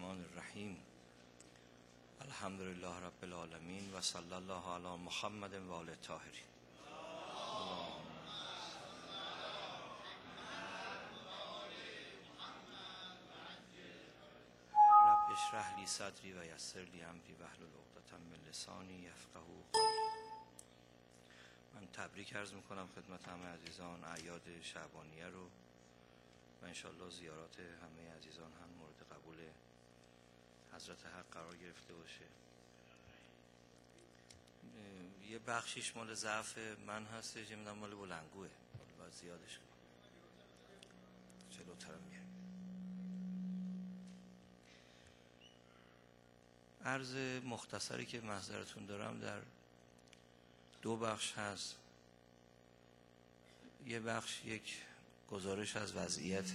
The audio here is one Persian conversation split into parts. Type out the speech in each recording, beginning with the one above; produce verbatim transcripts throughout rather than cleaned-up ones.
الرحمن الرحیم. الحمد لله رب العالمین و صلی الله علی محمد و آل الطاهرین. رب اشرح لی صدری و یسر لی امری واحلل عقدة من لسانی یفقهوا قولی. من تبریک عرض میکنم خدمت همه عزیزان اعیاد شعبانیه رو و انشالله زیارات همه عزیزان هم مورد قبول حضرت حق قرار گرفته باشه. یه بخشیش مال ضعف من هستش، یه میدونم مال بلنگوه، باید زیادش کنم. جلوترم میرم. عرض مختصری که محضرتون دارم در دو بخش هست. یه بخش یک گزارش از وضعیت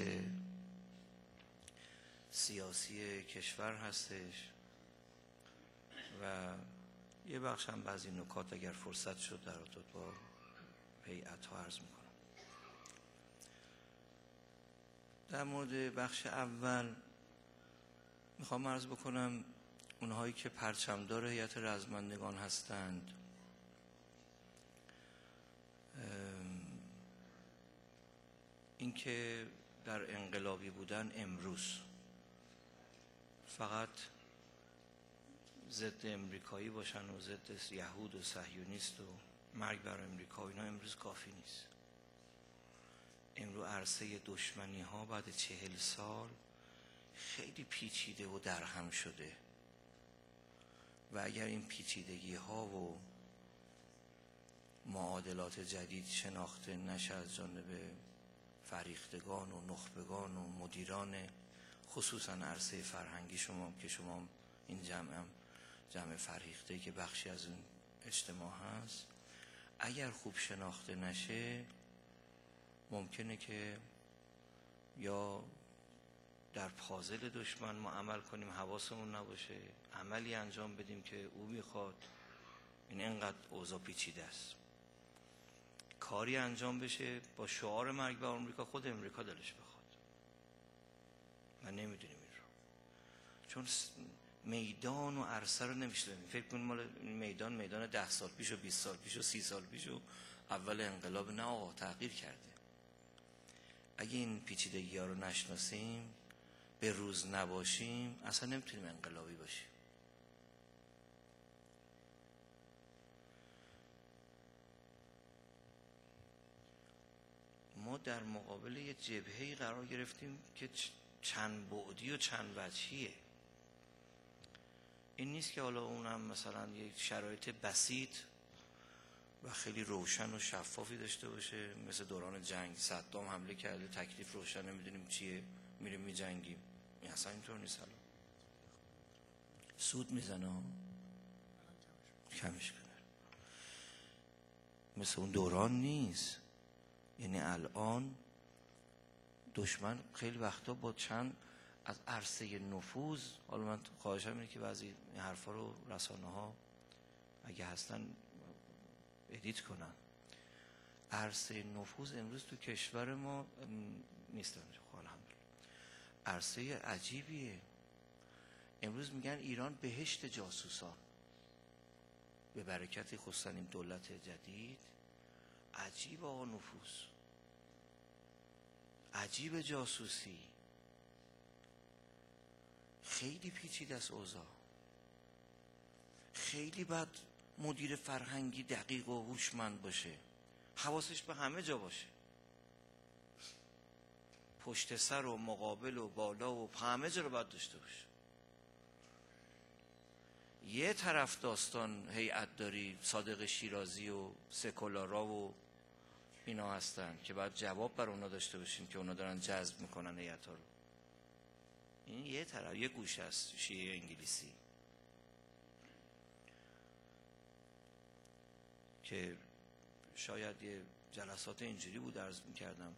سیاسی کشور هستش و یه بخش هم بعضی نکات اگر فرصت شد در ارتباط با هیئت ها عرض میکنم. در مورد بخش اول میخوام عرض بکنم اونهایی که پرچمدار هیئت رزمندگان هستند اینکه در انقلابی بودن امروز فقط ضد امریکایی باشن و ضد یهود و صهیونیست و مرگ بر امریکا و اینا امروز کافی نیست. امروز عرصه دشمنی ها بعد چهل سال خیلی پیچیده و درهم شده و اگر این پیچیدگی ها و معادلات جدید شناخته نشه از جانب فریختگان و نخبگان و مدیران خصوصا عرصه فرهنگی شما که شما این جمع هم جمع فرهیخته که بخشی از اون اجتماع هست، اگر خوب شناخته نشه ممکنه که یا در پازل دشمن ما عمل کنیم حواسمون نباشه، عملی انجام بدیم که او میخواد. این اینقدر اوضاع پیچیده است. کاری انجام بشه با شعار مرگ بر امریکا، خود امریکا دلش بخواد. من نمیدونیم این رو، چون میدان و عرصه رو نمیشناسیم. فکر کنیم مال میدان میدان ده سال پیش و بیست سال پیش و سی سال پیش و اول انقلاب. نه آقا، تغییر کرده. اگه این پیچیدگی ها رو نشناسیم، به روز نباشیم، اصلا نمیتونیم انقلابی باشیم. ما در مقابل یه جبهه‌ای قرار گرفتیم که چند بعدی و چند وجهیه. این نیست که حالا اونم مثلا یک شرایط بسیط و خیلی روشن و شفافی داشته باشه، مثل دوران جنگ صدام حمله کرده، تکلیف روشن، نمیدونیم چیه، میریم میجنگیم. این اصلا اینطور نیست. حالا سود میزنه، کمش کنه، مثل اون دوران نیست. یعنی الان دشمن خیلی وقتا با چند از عرصه نفوذ، حالا من خواهشم اینه که بعضی این حرفا رو رسانه ها اگه هستن ادیت کنن. عرصه نفوذ امروز تو کشور ما نیستن. الحمدلله عرصه عجیبیه. امروز میگن ایران بهشت جاسوسان به برکت خصوصا این دولت جدید. عجیب آقا، نفوذ عجیب، جاسوسی خیلی پیچیده است اوضاع. خیلی بد مدیر فرهنگی دقیق و هوشمند باشه، حواسش به همه جا باشه، پشت سر و مقابل و بالا و همه جا رو باید داشته باشه. یه طرف داستان هیئت داری صادق شیرازی و سکولارا و اینا هستن که باید جواب بر اونا داشته باشیم که اونا دارن جذب میکنن هیئت ها رو. این یه طرف، یه گوشه است شیعه انگلیسی که شاید یه جلسات اینجوری بود عرض میکردم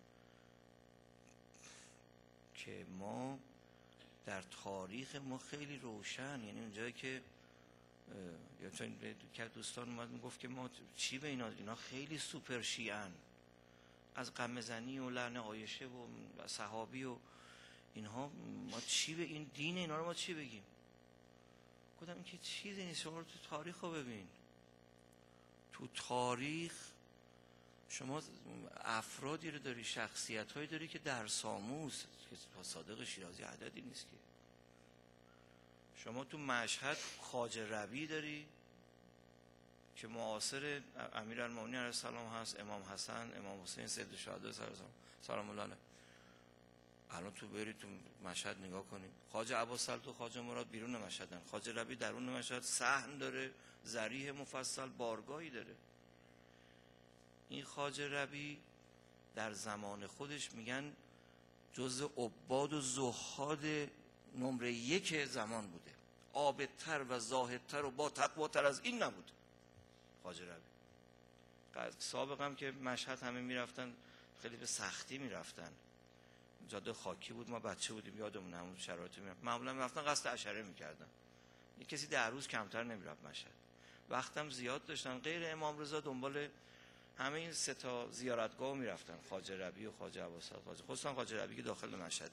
که ما در تاریخ ما خیلی روشن، یعنی اونجایی که یا چون که دوستان اومد میگفت که ما چی به اینا اینا خیلی سوپر شیعن، از غمزنی و لعن عایشه و صحابی و اینها ما چی به این دین اینا رو ما چی بگیم؟ گفتم این که چیزی نیست، شما تو تاریخ رو ببین. تو تاریخ شما افرادی رو داری، شخصیت هایی داری که در ساموس که صادق شیرازی عددی نیست که. شما تو مشهد خواجه ربیع داری که معاصر امیرالمومنین علیه السلام هست، امام حسن، امام حسین، سید الشهدا سلام الله علیه. الان تو برید تو مشهد نگاه کنید، خواجه عباس‌الط و خواجه مراد بیرون مشهدن، خواجه ربیع درون مشهد صحن داره، ضریح مفصل، بارگاهی داره. این خواجه ربیع در زمان خودش میگن جزء عباد و زهاد نمره یک زمان بوده، عابدتر و زاهدتر و با تقواتر از این نبود خواجه ربیع. سابقا که مشهد همه میرفتن خیلی به سختی میرفتن، جاده خاکی بود، ما بچه بودیم یادمون همون شرایط میرفتن، معمولا میرفتن قصد عشره میکردن، یک کسی در روز کمتر نمیرفت مشهد، وقتم زیاد داشتن. غیر امام رضا دنبال همه این سه تا زیارتگاه میرفتن، خواجه ربیع و خواجه عباس‌الط، خواجه خصوصا خواجه ربیع که داخل مشهد.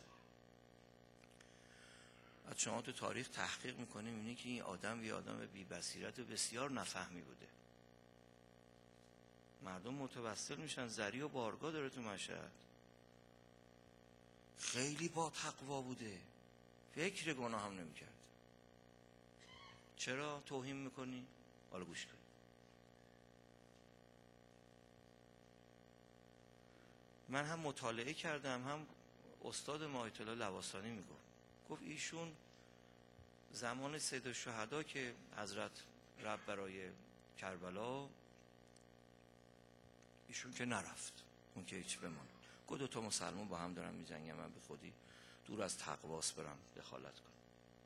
بعد شما تو تاریخ تحقیق میکنیم اینه که این آدم یه آدم بی بصیرت و بسیار نفهمی بوده. مردم متوسل میشن، زری و بارگاه داره تو مشهد، خیلی با تقوا بوده، فکر گناه هم نمیکرد. چرا توهین میکنی؟ حالا گوش کن. من هم مطالعه کردم، هم استاد ما آیت الله لواسانی میگفت، گفت ایشون زمان سید الشهدا که حضرت رب برای کربلا، ایشون که نرفت، اون که هیچ بماند. گفت دو تا مسلمان با هم دارن میجنگن، من به خودی دور از تقواس برم دخالت کنم.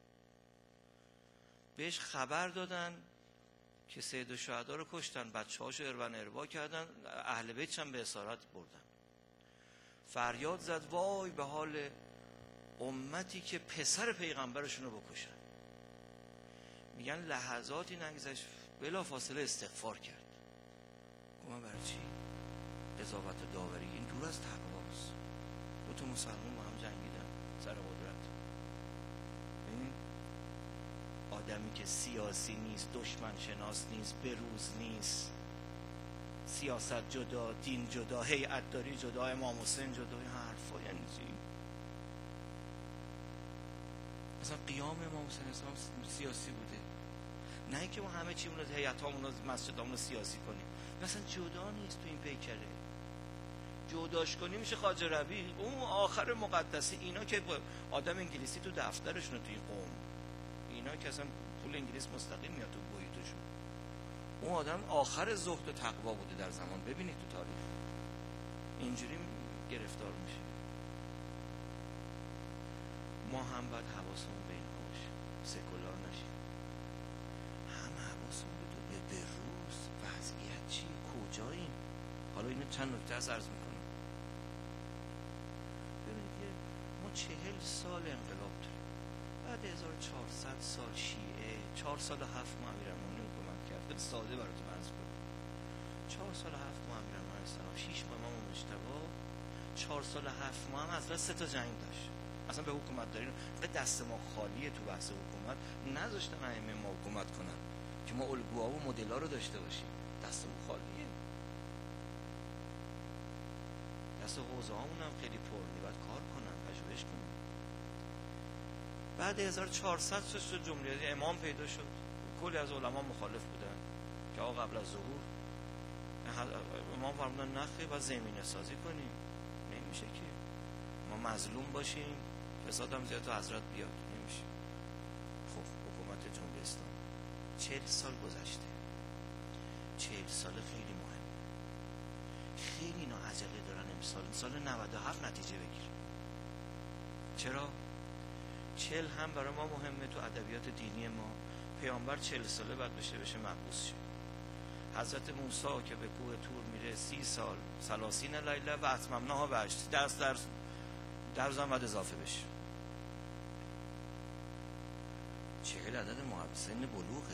بهش خبر دادن که سید الشهدا رو کشتن، بچه هاشو ارون اروا کردن، اهل بیتش هم به اسارت بردن. فریاد زد وای به حال امتی که پسر پیغمبرشون رو بکشن. میگن لحظاتی نگذشت بلا فاصله استغفار کرد. گفتم برای چی؟ قضاوت و داوری این دور از تقواست. دو تا مسلمان با هم جنگیدن سر قدرت. ببین آدمی که سیاسی نیست، دشمن شناس نیست، بروز نیست، سیاست جدا، دین جدا، هیئت داری جدا، امام حسین جدا، این حرفا یعنی چی؟ مثلا قیام امام حسین اسلام سیاسی بوده، نه اینکه ما همه چیمون رو، هیئتامون رو، مسجدامون رو سیاسی کنیم. مثلا جدا نیست تو این پیکره. جداش کنی میشه خواجه ربیع، اون آخر مقدسی. اینا که آدم انگلیسی تو دفترشون، تو این قوم اینا که اصلا پول انگلیس مستقیم میاد تو بویتشون، اون آدم آخر زهد و تقوا بوده در زمان. ببینید تو تاریخ اینجوری گرفتار میشه. ما هم باید حواسمون به اینها باشه، سکولار نشیم. هم حواسمون به بروز وضعیت چی، کجاییم. حالا اینو چند نکته از عرض میکنم. ببینید ما چهل سال انقلاب داریم، بعد هزار و چهارصد سال شیعه، چهار سال و هفت ماه امیرالمومنین حکومت کرد. ساده براتون عرض کنم، چهار سال و هفت ماه امیرالمومنین علیه السلام، شش ماه امام مجتبی، چهار سال و هفت ماه هم حضرت سه تا جنگ داشت. اصلا به حکومت دارین به دست ما خالیه. تو بحث حکومت نذاشتن ائمه ما حکومت کنن که ما الگوها و مدل‌ها رو داشته باشیم. دست ما خالیه، دست حوزه هامون هم خیلی پرنی، باید کار کنن، پژوهش کنن. بعد هزار و چهارصد شد جمهوری امام پیدا شد، کلی از علما مخالف بودن که آقا قبل از ظهور امام فرمودن نخیر باید زمینه سازی کنیم، نمیشه که ما مظلوم باشیم، فساد هم زیاد تو حضرت بیاد، نمیشه. خب حکومت جمهوری اسلامی چهل سال گذشته، چهل سال خیلی مهم، خیلی اینا عجله دارن امسال سال نود و هفت نتیجه بگیرن. چرا؟ چهل هم برای ما مهمه. تو ادبیات دینی ما پیامبر چهل ساله بعد بشه بشه محبوس شه. حضرت موسی که به کوه طور میره سی سال، ثلاثین لیله و اتممناها به عشر، درس درس در زمان بعد اضافه بشه. چهل عدد محبوس سن بلوغه.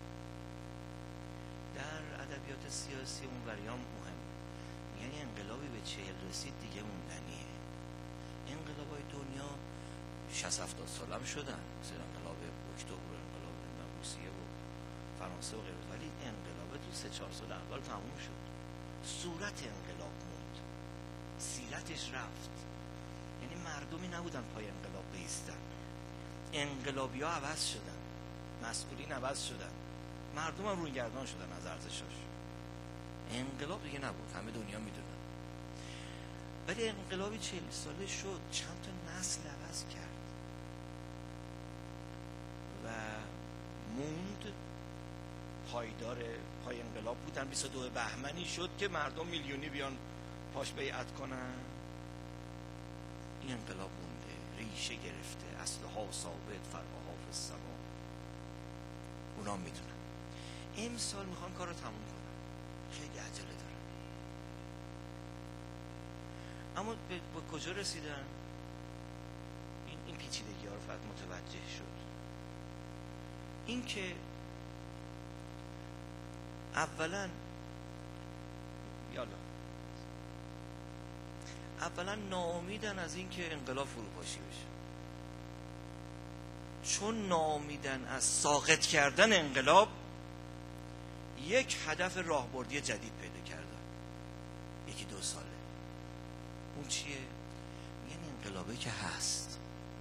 در ادبیات سیاسی اون وریام مهم، یعنی انقلابی به چهل رسید دیگه موندنیه. انقلابای دنیا شصت هفتاد سالم شدن، مثل انقلاب اکتبر، انقلاب روسیه و فرانسه و غیره، ولی انقلاب تو سه چهار سال اول تموم شد. صورت انقلاب موند، سیرتش رفت. یعنی مردمی نبودن پای انقلاب بیستن، انقلابی ها عوض شدن، مسئولین عوض شدن، مردم هم رویگردان شدن از ارزشاش. انقلاب دیگه نبود، همه دنیا میدونن. ولی انقلابی چهل ساله شد، چند تا نسل عوض کرد و موند پایدار پای انقلاب بودن. بیست و دو بهمنی شد که مردم میلیونی بیان پاش بیعت کنن. این انقلاب مونده، ریشه گرفته، اصلها ثابت، فرعها فی السما. اونا میدونن. امسال میخوان کار رو تموم کنن، خیلی عجله دارن. اما به, به کجا رسیدن؟ این, این پیچیدگی ها رو فقط متوجه شد. این که اولا یالا اولا ناامیدن از این که انقلاب فروپاشی بشه، چون ناامیدن از ساقط کردن انقلاب یک هدف راهبردی جدید پیدا کردن. یکی دو ساله. اون چیه؟ میگن انقلابه که هست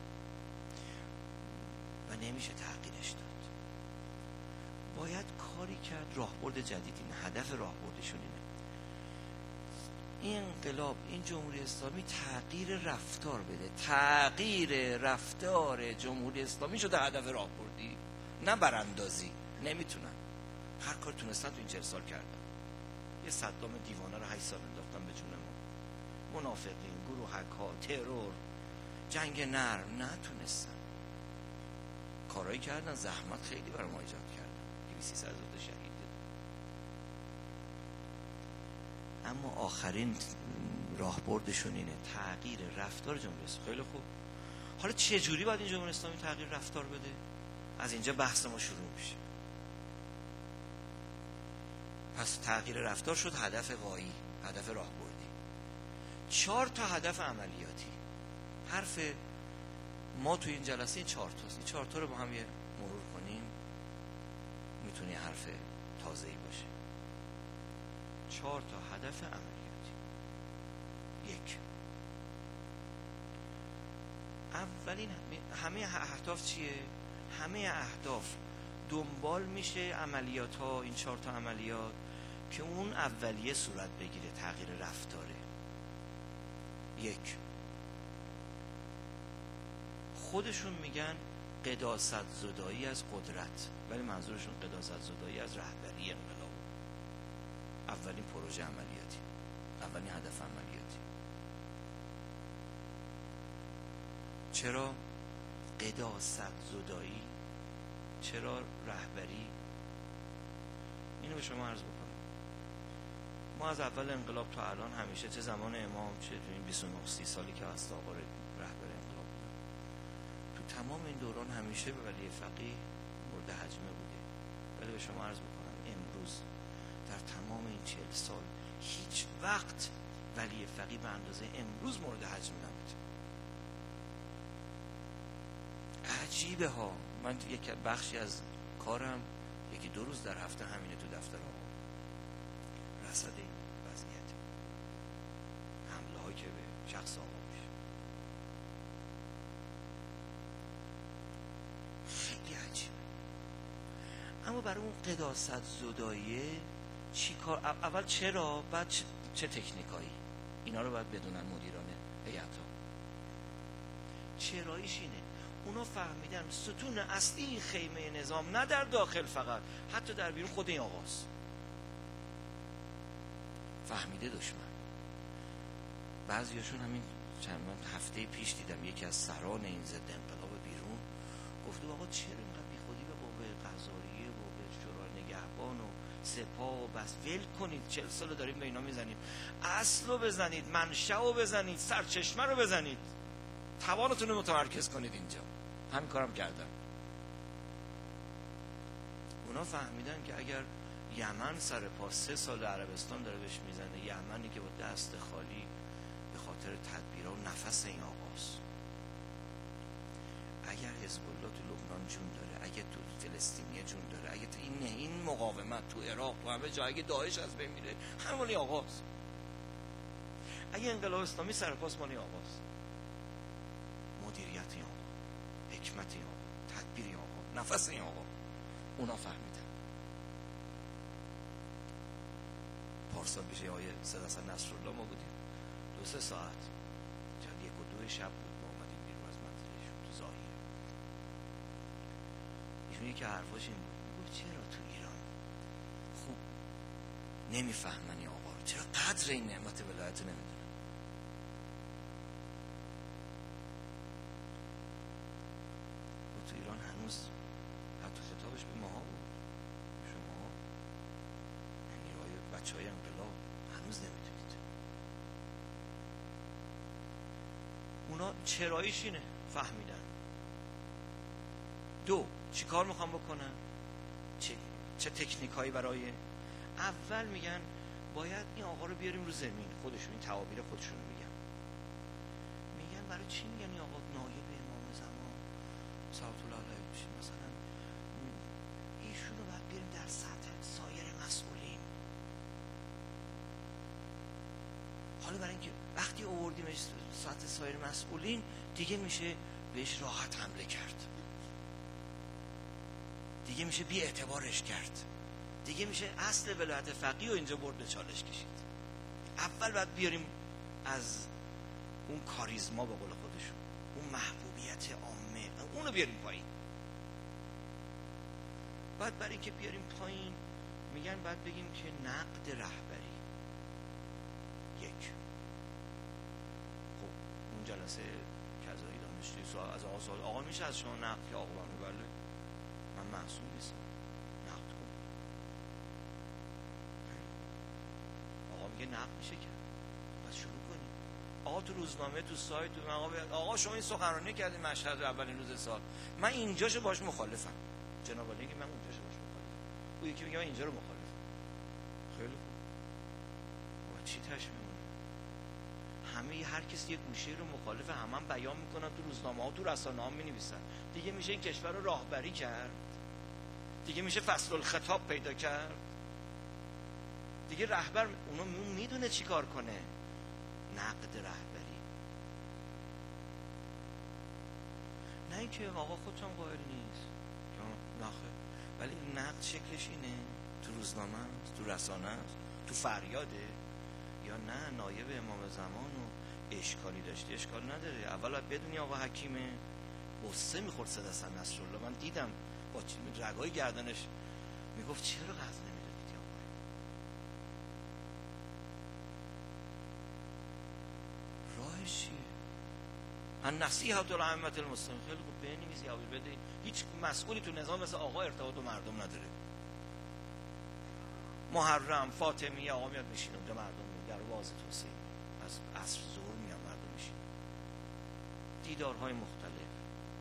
و نمیشه تغییرش داد، باید کاری کرد راهبرد جدید. این هدف راهبردشون اینه. این انقلاب، این جمهوری اسلامی تغییر رفتار بده. تغییر رفتار جمهوری اسلامی شده هدف راهبردی، نه براندازی. نمیتونن. هر کار تونستن تو این چهل سال کردن. یه صدام دیوانه رو هشت سال انداختن به جون ما. منافقین، گروهک ها، ترور، جنگ نرم، نتونستن. کارایی کردن، زحمت خیلی برای ما ایجاد کردن. دویست سیصد تا شهید. اما آخرین راهبردشون اینه، تغییر رفتار جمهوری اسلامی. خیلی خوب. حالا چه جوری باید این جمهوری اسلامی تغییر رفتار بده؟ از اینجا بحث ما شروع میشه. پس تغییر رفتار شد هدف غایی، هدف راهبردی. چهار تا هدف عملیاتی. حرف ما تو این جلسه این چهار تاست. این چهار تا رو با هم یه مرور کنیم، میتونه حرف تازه‌ای باشه. چهار تا هدف عملیاتی. یک، اولین همه اهداف چیه؟ همه اهداف دنبال میشه عملیات ها، این چهار تا عملیات که اون اولیه صورت بگیره، تغییر رفتاره. یک، خودشون میگن قداست زدایی از قدرت، ولی منظورشون قداست زدایی از رهبری انقلاب. اولین پروژه عملیاتی، اولین هدف عملیاتی. چرا قداست زدایی؟ چرا رهبری؟ اینو به شما عرض بکنم. ما از اول انقلاب تا الان همیشه، چه زمان امام چه تو این بیست و نه سی سالی که هست آقا رهبر انقلاب بودن، تو تمام این دوران همیشه به ولی فقیه مورد هجمه بوده. ولی به شما عرض بکنم امروز در تمام این چهل سال هیچ وقت ولی فقیه به اندازه امروز مورد هجمه نبود. عجیبه ها. من یک بخشی از کارم یکی دو روز در هفته همینه تو دفتر ها، رصد این وضعیت حمله ها که به شخص آقا میشه. خیلی عجیبه. اما برای اون قداست زداییه چی کار؟ اول چرا، بعد چه, چه تکنیکایی؟ اینا رو باید بدونن مدیران هیئت ها. چراییش اینه، اونا فهمیدن ستون اصلی این خیمه نظام نه در داخل فقط، حتی در بیرون خود این آقاست. فهمیده دشمن. بعضیاشون همین چند هفته پیش دیدم یکی از سران این ضد انقلاب بیرون گفته آقا چرا اینقدر بیخودی به قوه قضاییه و به شورای نگهبان و سپاه و بس ول کنید، چهل سال داریم به اینا میزنیم، اصل رو بزنید، منشأ رو بزنید، سرچشمه رو بزنید، توانتون رو متمرکز کنید اینجا. همین کارم کردن. اونا فهمیدن که اگر یمن سر پا سه سال عربستان داره بهش میزنه، یمنی که با دست خالی به خاطر تدبیرها و نفس این آقاست، اگر حزب الله تو لبنان جون داره، اگه تو فلسطینیه جون داره، اگه تو این این مقاومت تو عراق تو همه جا، اگه داعش از بین میره، همون آقاست. اگه انقلاب اسلامی سرپاس مال آقاست. مدیریت این آقا، حکمت این آقا، تدبیر این آقا، نفس این آقا، اونا فهمیدن. پارسال پیش آقای سید حسن نصرالله ما بودیم دو سه ساعت، چند یک و دو شب بود ما اومدیم بیرون از منزلشون تو ظاهر. ایشون یکی حرفاش این بود، میگفت چرا تو ایران خوب نمیفهمن این آقا رو، چرا قدر این نعمت ولایت نمیدونن؟ تو ایران هنوز حتی خطابش به ماها بود، شما نیروهای بچه های انقلاب هنوز نمیدونید. اونا چراییش اینه، فهمیدن. دو، چی کار میخوام بکنن؟ چه, چه تکنیک هایی برای؟ اول میگن باید این آقا رو بیاریم رو زمین، خودشون این تعابیر خودشون میگن. میگن برای چی میگن این آقا نایب امام زمان صلوات الله علیه میشه؟ مثلا ایشون رو باید بیاریم در سطح سایر مسئولین. حالا برای اینکه وقتی آوردیمش سطح سایر مسئولین دیگه میشه بهش راحت حمله کرد، دیگه میشه بی اعتبارش کرد، دیگه میشه اصل ولایت فقیه و اینجا برد چالش کشید. اول باید بیاریم از اون کاریزما به قول خودشون، اون محبوبیت عامه، اونو بیاریم پایین. بعد برای که بیاریم پایین میگن بعد بگیم که نقد رهبری. یک، خب اون جلسه کذایی دانشجوی سوال از آقا سوال آقا میشه از شما نقد که آقا بانو؟ بله من محصول نیستم، نقد کن. آقا میگه نقد میشه کرد، بس شروع کنیم. آقا تو روزنامه تو سایت تو آقا بیاد آقا شما این سخنرانی کردین مشهد اولین روز سال، من اینجاشو باش مخالفم. جناب عالی که من اونجاشو باش مخالفم. او یکی میگه من اینجا رو مخالفم. خیلی خوب. آقا چی تشمیه همه هر کسی یک گوشه رو مخالف هم هم بیان میکنن، تو روزنامه ها تو رسانه ها مینویسن. دیگه میشه این کشور رو راهبری کرد، دیگه میشه فصل الخطاب پیدا کرد، دیگه رهبر اونو میدونه چی کار کنه. نقد رهبری، نه اینکه آقا خودتون قائل نیست نخه، ولی نقد شکلش اینه، تو روزنامه است، تو رسانه است، تو فریاده، یا نه نایب امام زمان و اشکالی داشته؟ اشکال نداره. اول باید بدونی آقا حکیمه. قصه میخورد سید حسن نصرالله، من دیدم با رگای گردنش میگفت چرا قضا نمیدادید آقا؟ راهش چیه؟ النصیحة لأئمة المسلمین. خیلی خوب بنویس یا بده. هیچ مسئولی تو نظام مثل آقا ارتباط با مردم نداره. محرم فاطمیه آقا میاد میشینه اونجا، مردم در واز توسعه از عصر ظهر میاد مردم میشینه، دیدارهای مختلف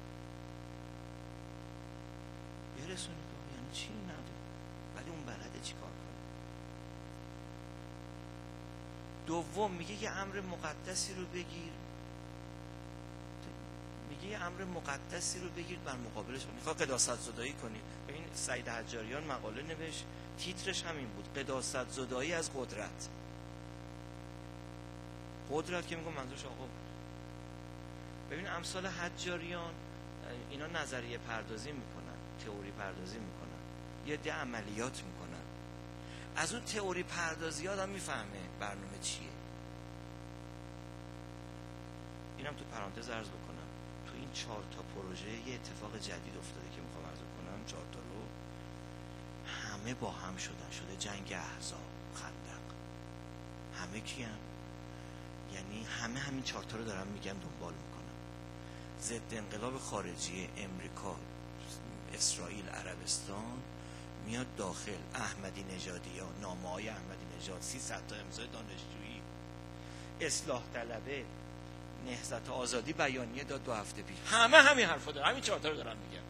برسونید. یعنی چی نده؟ ولی اون بلده چی کار کنه. دوم میگه یه امر مقدسی رو بگیر، میگه یه امر مقدسی رو بگیر بر مقابلش. میخواد قداست زدایی کنی. این سعید حجاریان مقاله نوشت، تیترش همین بود، قداست زدایی از قدرت. قدرت که میگم منظورش آقا بود. ببین امثال حجاریان اینا نظریه پردازی میکنن، تئوری پردازی میکنن، یه ده عملیات میکنن. از اون تئوری پردازی آدم میفهمه برنامه چیه. اینم تو پرانتز عرض بکنم، تو این چهار تا پروژه یه اتفاق جدید افتاده که میخوام عرض کنم. چهار تا رو همه با هم شدن، شده جنگ احزاب، خندق. همه کیان؟ یعنی همه همین چهار تا رو دارن میگن دنبال میکنن. ضد انقلاب خارجی امریکا، اسرائیل، عربستان میاد داخل. احمدی نژادی ها، نامه های احمدی نژاد، سیصد تا امضای دانشجویی، اصلاح طلبه، نهضت آزادی بیانیه داد دو هفته پیش. همه همین حرفا دارن، همین چهار تا رو دارن میگن.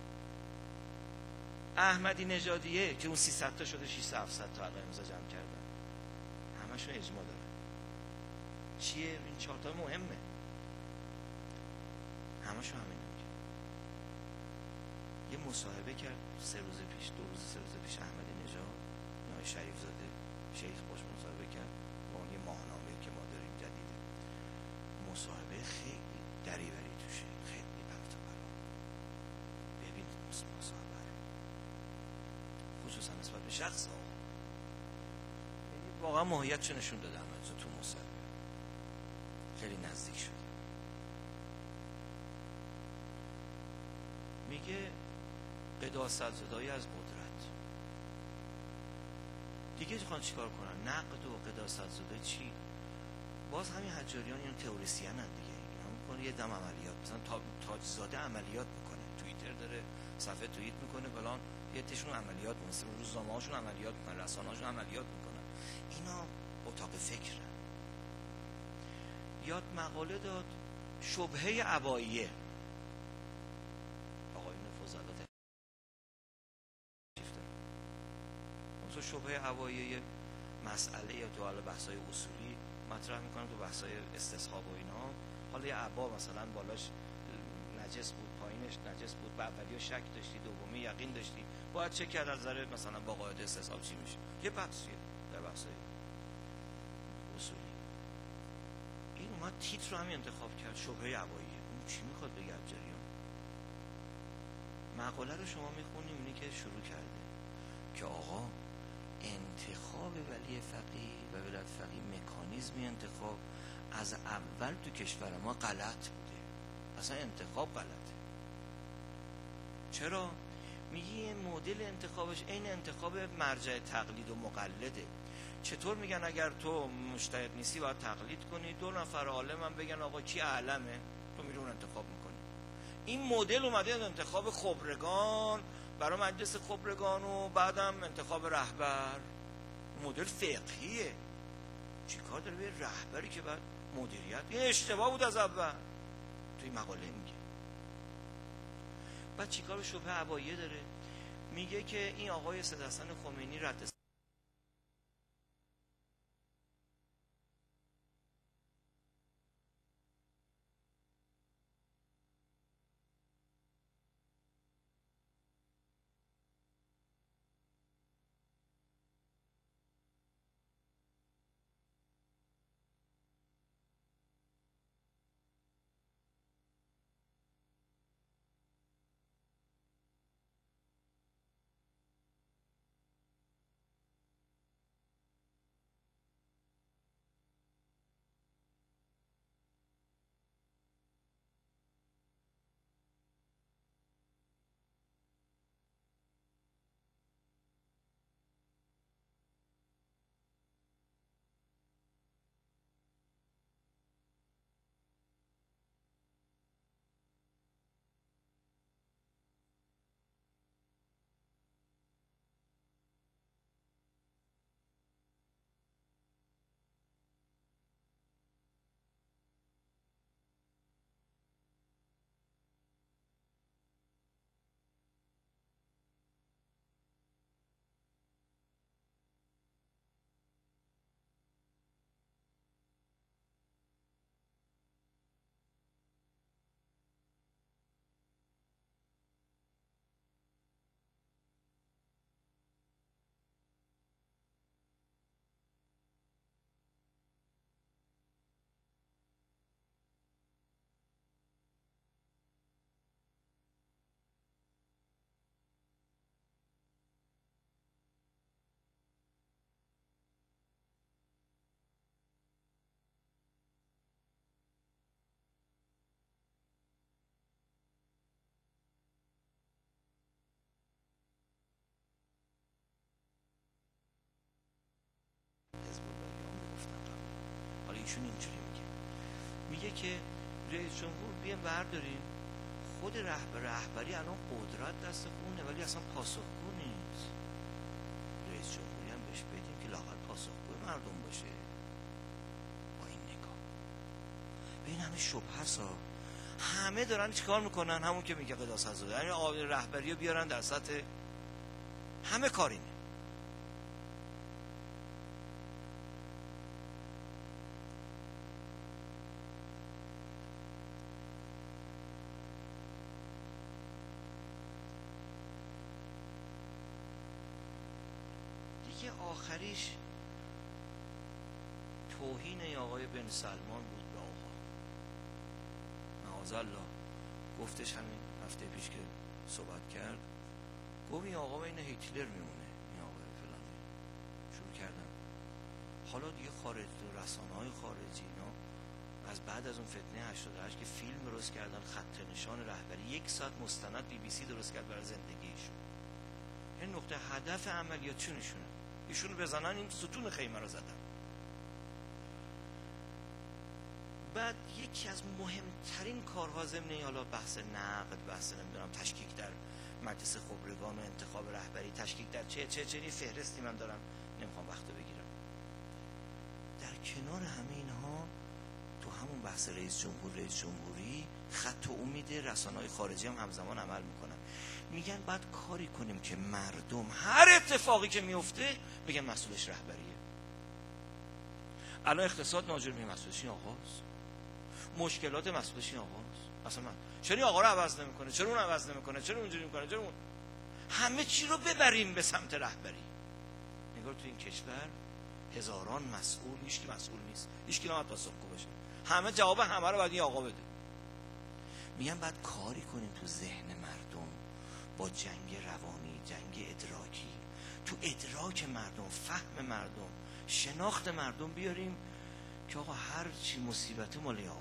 احمدی نژادیه که اون سیصد تا شده ششصد هفتصد تا الان امضا جمع کردن، همشون اجماع دارن. چیه این چهار تا؟ مهمه، همشون همین میگن. یه مصاحبه کرد سه روز پیش دو روز سه روز پیش احمدی نژاد نای شریف زاده شیخ باش مصاحبه کرد با اون یه ماهنامه که ما داریم جدیده. مصاحبه خیلی دریوری توشه، خیلی پرت و پلا. ببینید مصاحبه رو خصوصا نسبت به شخص ها واقعا ماهیتش نشون داده احمدی تو مصاحبه خیلی نزدیک شده. میگه قداست زدایی از قدرت دیگه خواهن چیکار کنن؟ نقد و قداست زدایی چی؟ باز همین حجاریان اینو تئوریسین هن دیگه، اینا میکنه یه دم عملیات، مثلا تاجزاده عملیات میکنه، توییتر داره صفحه توییت میکنه بلان یه تشون عملیات میکنه، مثلا روزنامه هاشون عملیات میکنن، رسانه هاشون عملیات میکنن. اینا اتاق فکرن. یاد مقاله داد شبهه عباییه آقایون فضلات تو شبهه عباییه مسئله یا تو حالا بحث‌های اصولی مطرح میکنم، تو بحث‌های استصحاب و اینا. حالا یه عبا مثلا بالاش نجس بود پایینش نجس بود، به اولیو شک داشتی دومی یقین داشتی، باید چه کرد از نظر مثلا با قاعده استصحاب چی میشه؟ یه بحثیه در بحث‌های اصولی. این اومد تیتر رو همین انتخاب کرد شبهه عباییه. اون چی میخواد بگه جریان؟ مقاله رو شما میخونیم اینی که شروع کرده که آقا انتخاب ولی فقیه و ولایت فقیه مکانیزمی انتخاب از اول تو کشور ما غلط بوده، اصلا انتخاب غلطه. چرا؟ میگی این مدل انتخابش این انتخاب مرجع تقلید و مقلده. چطور میگن اگر تو مجتهد نیستی باید تقلید کنی، دو نفر عالم هم بگن آقا کی اعلمه، تو میری اون انتخاب میکنی. این مدل اومده انتخاب خبرگان برای مجلس خبرگان و بعدم انتخاب رهبر، مدل فقهیه. چی کار داره به رهبری که بعد مدیریت؟ این اشتباه بود از اول. توی مقاله میگه بعد چی کار به شبهه عباییه داره؟ میگه که این آقای سید حسن خمینی رد حزب اللهیان میگفتن قبل. حالا ایشون اینجوری میگه، میگه که رئیس جمهور بیان برداریم خود رهبر رهبری الان قدرت دست خونه ولی اصلا پاسخگو نیست. رئیس جمهوری هم بهش بدیم که لااقل پاسخگو مردم باشه. با این نگاه به این همه شبهه سا همه دارن چیکار میکنن؟ همون که میگه قداست زاده، یعنی رهبری رو بیارن در سطح همه کار اینه. دیگه آخریش توهین آقای بن سلمان بود به آقا، معاذالله. گفتش همین هفته پیش که صحبت کرد، گفت این آقا بین هیتلر میمونه، این آقا فلانی. شروع کردن حالا دیگه خارج رسانه‌های خارجی اینا از بعد از اون فتنه هشتاد و هشت که فیلم درست کردن، خط نشان رهبری، یک ساعت مستند بی بی سی درست کرد برای زندگیشون. این نقطه هدف عملیات چونشونه؟ ایشونو بزنن این ستون خیمه رو زدن. بعد یکی از مهمترین کارها ضمن حالا بحث نقد، بحث نمیدونم تشکیک در مجلس خبرگان و انتخاب رهبری، تشکیک در چه چه چه فهرستی من دارم، نمیخوام وقتو بگیرم. در کنار همه اینها تو همون بحث رئیس جمهور رئیس جمهوری خط امید رسانه‌های خارجی هم همزمان عمل میکنن. میگن بعد کاری کنیم که مردم هر اتفاقی که میفته بگن مسئولش رهبریه. الان اقتصاد ناجوری، مسئولش این آقاست. مشکلات مسئولش این آقاست. اصلا من چرا این آقا رو عوض نمیکنه؟ چرا اون عوض نمیکنه؟ چرا اونجوری میکنه؟ چرا اون؟ همه چی رو ببریم به سمت رهبری. نگار تو این کشور هزاران مسئول، هیچ کی مسئول نیست، هیچ کی نباید پاسخگو باشه، همه جواب همه رو باید این آقا بده. میگن بعد کاری کنیم تو ذهن مردم با جنگ روانی، جنگ ادراکی، تو ادراک مردم، فهم مردم، شناخت مردم بیاریم که آقا هر چی مصیبت مال آقا.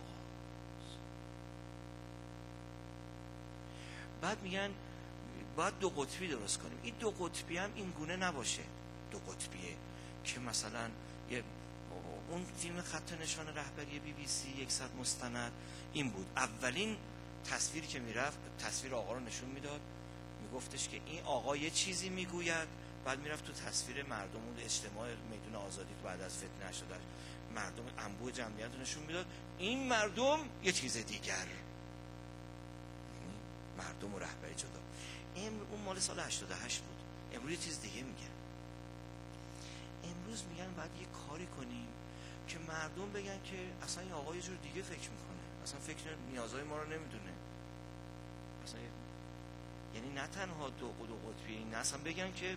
بعد میگن باید دو قطبی درست کنیم. این دو قطبی هم این گونه نباشه، دو قطبیه که مثلا یه اون فیلم خط نشان رهبری بی بی سی یک ساعت مستند این بود. اولین تصویری که میرفت تصویر آقا رو نشون میداد، میگفتش که این آقا یه چیزی میگوید، بعد میرفت تو تصویر مردم اون اجتماع میدون آزادی بعد از فتنه شده مردم انبوه جمعیت رو نشون میداد، این مردم یه چیز دیگر، مردم و رهبری جدا. امروز اون مال سال هشتاد و هشت بود، امروز یه چیز دیگه میگن. امروز میگن باید یه کاری کنیم که مردم بگن که اصلا این آقا یه جور دیگه فکر میکنه، اصلا فکر نیازهای ما رو نمیدونه، اصلا یعنی نه تنها دو دو قطبی، این اصلا بگن که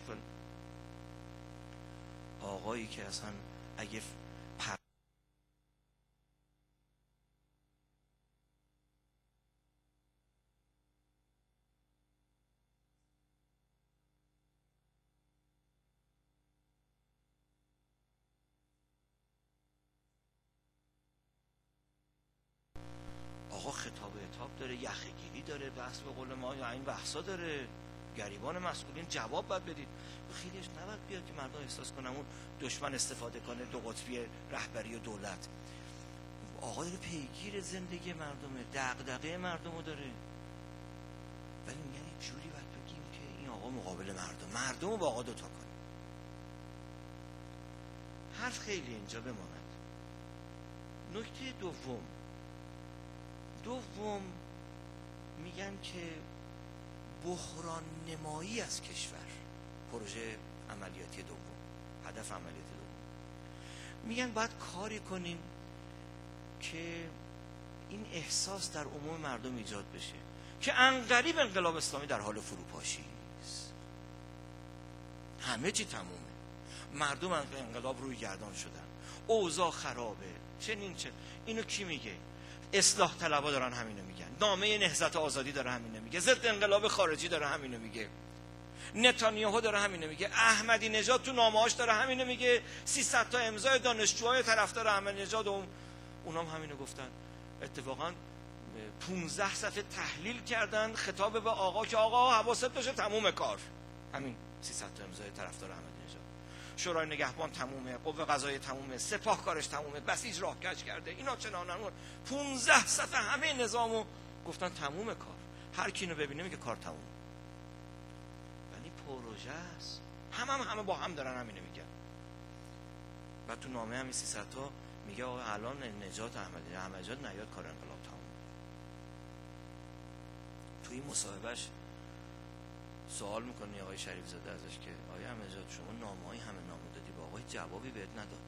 آقایی که اصلا اگه پر آقا خطاب عتاب داره، یخگیری داره، بحث به قول ما یا این بحثا داره، گریبان مسئولین جواب باید بدید. خیلیش نباید بیاد که مردم احساس کنن اون دشمن استفاده کنه دو قطبی رهبری و دولت. آقای پیگیر زندگی مردمه، دغدغه مردمو داره، ولی میگن یک جوری باید بگیم که این آقا مقابل مردم، مردمو با آقا دوتا کنه. حرف خیلی اینجا بماند. نکته دوم دوم میگن که بحران نمایی از کشور، پروژه عملیاتی دوم، هدف عملیاتی دوم، میگن باید کاری کنیم که این احساس در عموم مردم ایجاد بشه که عنقریب انقلاب اسلامی در حال فروپاشی است، همه چی تمومه، مردم انقلاب روی گردان شدن، اوضاع خرابه، چنین چه. اینو کی میگه؟ اصلاح طلبا دارن همینو میگن، نامه نهضت آزادی داره همینو میگه، ضد انقلاب خارجی داره همینو میگه، نتانیاهو داره همینو میگه، احمدی نژاد تو نامه‌هاش داره همینو میگه، سیصد تا امضای دانشجوهای طرفدار احمدی نژاد اون اونام همینو گفتن. اتفاقا پانزده صفحه تحلیل کردن خطاب به آقا که آقا حواست باشه تموم کار، همین سیصد تا امضای طرفدار احمدی نژاد، شورای نگهبان تمومه، قوه قضاییه تمومه، سپاه کارش تمومه، بسیج راهکش کرده، اینا چنانن، پانزده صفحه همه نظامو گفتن تموم کار، هر کی اینو ببینه میگه کار تموم. ولی پروژه است، هم هم همه با هم دارن همینو میگن. و تو نامه همین سیصد تا میگه آقا الان نجات احمدی احمدی نژاد نیاد کار انقلاب تموم. تو این مصاحبهش سوال میکنه آقای شریف زاده ازش که آقای احمدی نژاد شما نامه‌ای همه نامه دادی با آقای جوابی بهت نداد.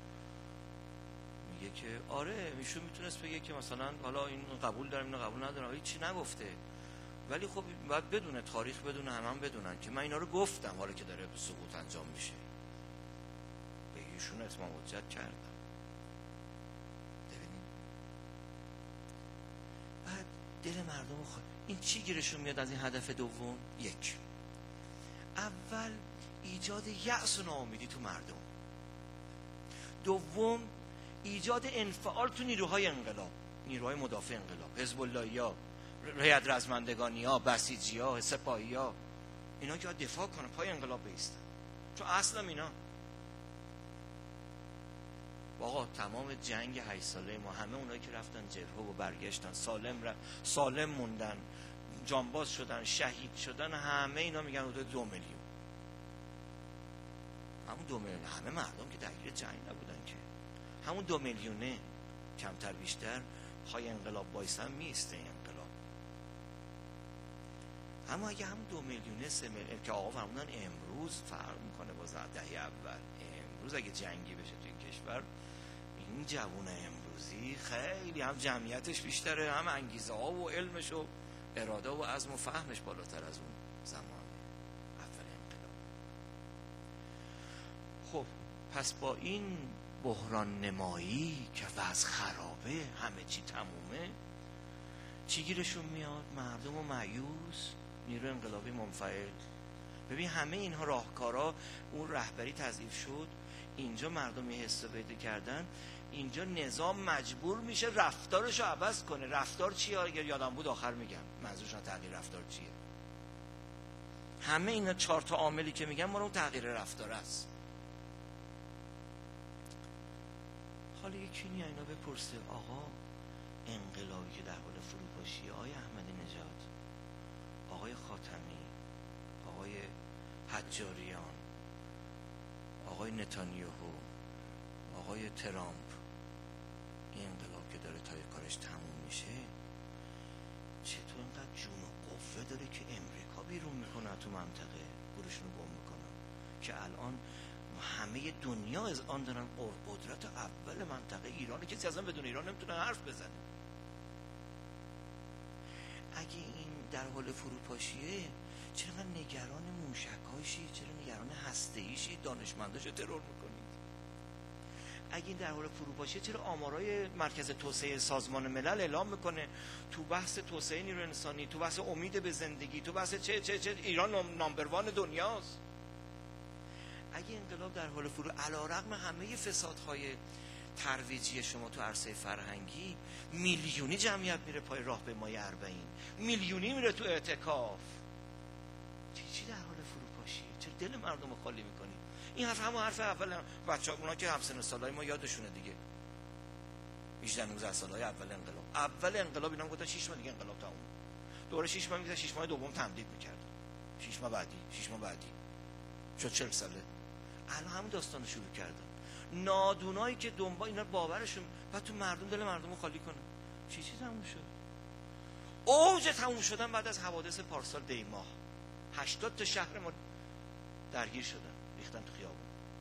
میگه که آره ایشون میتونست بگه که مثلا حالا این قبول دارم اینو قبول ندارم، ولی چی نگفته. ولی خب باید بدونه، تاریخ بدونه، همه هم بدونن که من اینا رو گفتم، حالا که داره سقوط انجام میشه. ایشون اتمام حجت کردن. ببینید بعد دل مردم خواهد این چی گیرشون میاد از این هدف دوم؟ یک، اول ایجاد یأس و ناامیدی تو مردم. دوم، ایجاد انفعال تو نیروهای انقلاب، نیروهای مدافع انقلاب، حزب اللهیا، رعیت رزمندگانیا، بسیجیا، سپاهیا، اینا که دفاع کنن، پای انقلاب بایستن. چون اصلا اینا آقا تمام جنگ هشت ساله ما، همه اونایی که رفتن جبهه و برگشتن سالم رفت، سالم موندن، جانباز شدن، شهید شدن، همه اینا میگن حدود دو میلیون. همون دو میلیون همه مردم که درگیر جنگ نبودن که، همون دو میلیونه کمتر بیشتر پای انقلاب بایستن میسته انقلاب. اما اگه همون دو میلیونه سه میلیون که آقا فرمودن امروز فرق میکنه با دهه اول، امروز اگه جنگی بشه تو این کشور، این جوون امروزی خیلی هم جمعیتش بیشتره، هم انگیزه ها و علمش و اراده و عزم و فهمش بالاتر از اون زمان اول انقلاب. خب پس با این بحران نمایی که وضع خرابه، همه چی تمومه، چی گیرشون میاد؟ مردم و مایوس، نیرو انقلابی منفعل. ببین همه اینها راهکارا، اون رهبری تضعیف شد، اینجا مردم یه حس پیدا کردن، اینجا نظام مجبور میشه رفتارش رو عوض کنه. رفتار چیه؟ اگر یادم بود آخر میگم منظورشون تغییر رفتار چیه. همه اینا چهار تا عاملی که میگم مال اون تغییر رفتار است. حالا یکی نیا اینا بپرسه آقا انقلابی که در حال فروپاشی، آقای احمدی نژاد، آقای خاتمی، آقای حجاریان، آقای نتانیاهو، آقای ترامپ، این انقلاب که داره تا کارش تموم میشه چطور اینقدر جون و قوه داره که امریکا بیرون میکنه تو منطقه، گورشون رو گم میکنه که الان همه دنیا از آن دارن قدرت اول منطقه ایرانه، کسی اصلا بدون ایران نمیتونه حرف بزنه. اگه این در حال فروپاشیه چرا نگران موشکاشی، چرا نگران هسته‌ایشی، دانشمنداشو ترور میکنید؟ اگه این در حال فروپاشیه چرا آمارای مرکز توسعه سازمان ملل اعلام میکنه تو بحث توسعه نیروی انسانی، تو بحث امید به زندگی، تو بحث چه چه چه ایران نامبر وان دنیاست؟ اگه انقلاب در حال فرو، علیرغم همه فسادهای ترویجی شما تو عرصه فرهنگی، میلیونی جمعیت میره پای راهپیمایی اربعین، میلیونی میره تو اعتکاف، چی چی در حال فروپاشیه؟ چرا دل مردم رو خالی میکنی؟ این حرف همون حرف اول بچه‌ها، اونا که همسن سالای ما یادشونه دیگه، هجده نوزده سالای اول انقلاب. اول انقلاب اینا گفتن شش ماه دیگه انقلاب تموم. دوره شش ماه میگفتن شش ماه دوم تمدید میکردن، شش ماه بعدی، شش ماه بعدی شد چهل ساله. الان همون داستانو شروع کردن، نادونایی که دنبال اینا باورشون، بعد تو مردم دل مردم رو خالی کنه. چی چی تموم شد؟ اوج تموم شدن بعد از حوادث پارسال دی ماه، هشتاد تا شهر ما درگیر شدن، ریختن تو خیابون.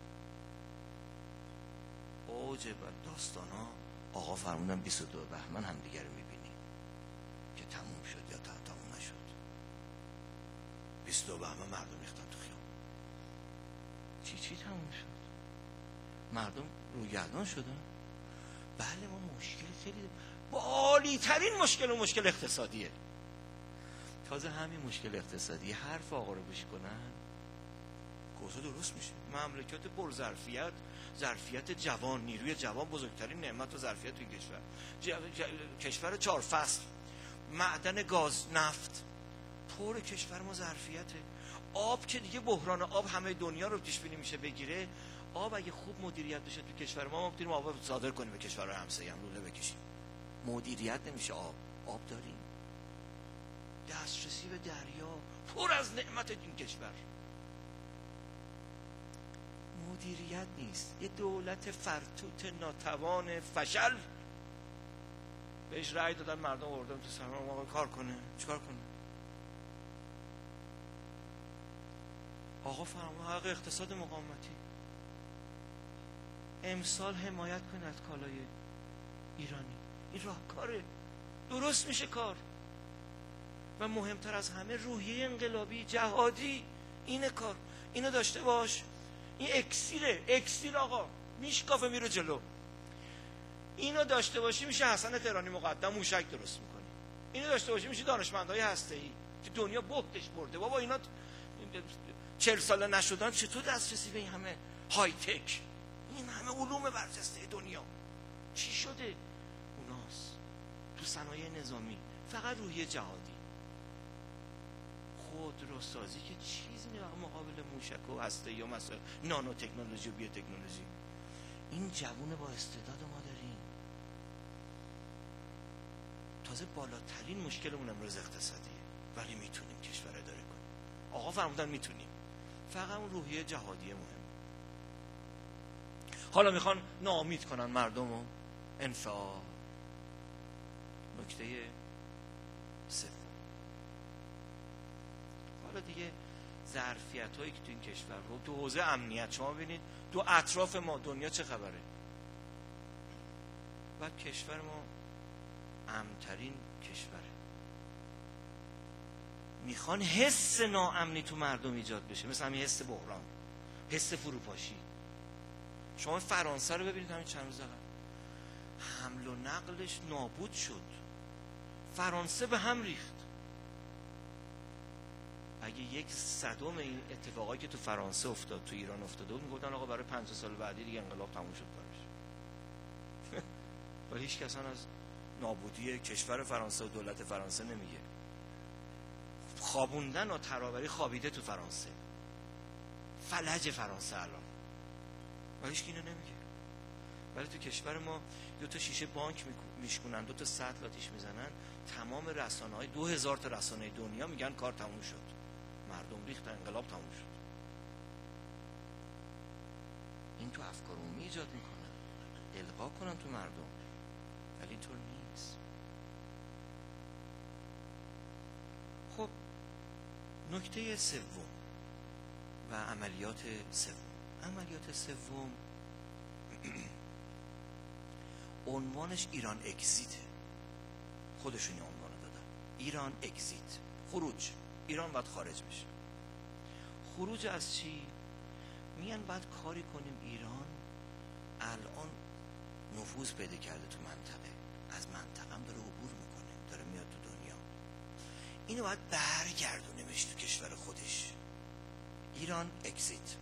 اوج بعد داستانا آقا فرمودن بیست و دو بهمن هم دیگه رو میبینیم که تموم شد یا تا تموم نشد. بیست و دو بهمن مردم ریختن تو خیابون. چی چی تموم شد؟ مردم رویگردان شدن. بله ما مشکل خیلی عالی ترین مشکل و مشکل اقتصادیه. تازه همین مشکل اقتصادی حرف آقا رو گوش کنن گوزه درست میشه. مملکت پر ظرفیت، ظرفیت جوان، نیروی جوان بزرگترین نعمت و ظرفیت توی کشور. ج... ج... کشور چهار فصل، معدن گاز، نفت، پر کشور ما ظرفیته. آب که دیگه بحران آب همه دنیا رو پیش بینی میشه بگیره. آب اگه خوب مدیریت بشه تو کشور ما، ما میتونیم آب صادر کنیم به کشورهای همسایه، هم لوله بکشیم. مدیریت نمیشه، آب آب داریم، دسترسی به دریا، پر از نعمت این کشور. مدیریت نیست. یه دولت فرتوت ناتوان فشل بهش رأی دادن، مردم آوردن تو سرمان آقا کار کنه. چیکار کنه؟ آقا فرمان حق اقتصاد مقاومتی، امسال حمایت کنه از کالای ایرانی. این راهکاره، درست میشه کار. و مهمتر از همه روحیه انقلابی جهادی، اینه کار. اینو داشته باش. این اکسیره، اکسیر آقا. میشکافه میره جلو. اینو داشته باشی میشه حسن تهرانی مقدم موشک درست میکنی. اینو داشته باشی میشه دانشمندای هسته‌ای که دنیا بهتش برده. بابا اینا چهل ساله نشدن چطور دسترسی به این همه های تک، این همه علوم برجسته دنیا چی شده؟ اوناست تو صنایع نظامی. فقط روحیه جهادی، خودروسازی که چیزی نه مقابل موشک و هسته یا مثلا نانو تکنولوژی و بیو تکنولوژی. این جوون با استعداد ما داریم. تازه بالاترین مشکلمون امروز اقتصادیه ولی میتونیم کشور اداره کنیم. آقا فرمودن میتونیم، فقط اون روحیه جهادیه مهم. حالا میخوان ناامید کنن مردم و انفعال. نکته سوم، حالا دیگه ظرفیت هایی که تو این کشور رو تو حوزه امنیت شما ببینید تو اطراف ما دنیا چه خبره. بعد کشور ما امن‌ترین کشوره. میخوان حس ناامنی تو مردم ایجاد بشه، مثل همین حس بحران، حس فروپاشی. شما فرانسه رو ببینید همین چند روز قبل حمل و نقلش نابود شد، فرانسه به هم ریخت. اگه یک صدم این اتفاقایی که تو فرانسه افتاد تو ایران افتاده بود میگفتن آقا برای پنجاه سال بعدی دیگه انقلاب تموم شد کارش. ولی هیچ کس از نابودی کشور فرانسه و دولت فرانسه نمیگه. خوابوندن و ترابری خوابیده تو فرانسه، فلج فرانسه الان، ولی هیچ کی اینو نمیگه. ولی تو کشور ما دو تا شیشه بانک میشکنن، دو تا سطل آتیش میزنن، تمام رسانه‌های دو هزار تا رسانه دنیا میگن کار تموم شد، مردم ریختن، انقلاب تموم شد. این تو افکار عمومی ایجاد میکنن، القا کنن تو مردم، ولی اینطور نیست. خب نکته سوم و عملیات سوم. عملیات سوم عنوانش ایران اکزیته. خودشونی عنوان دادن ایران اکزیت، خروج. ایران باید خارج بشه. خروج از چی؟ میان باید کاری کنیم ایران الان نفوذ پیدا کرده تو منطقه، از منطقه هم داره عبور میکنه، داره میاد تو دنیا. اینو باید برگردونیمش تو کشور خودش. ایران اکزیت.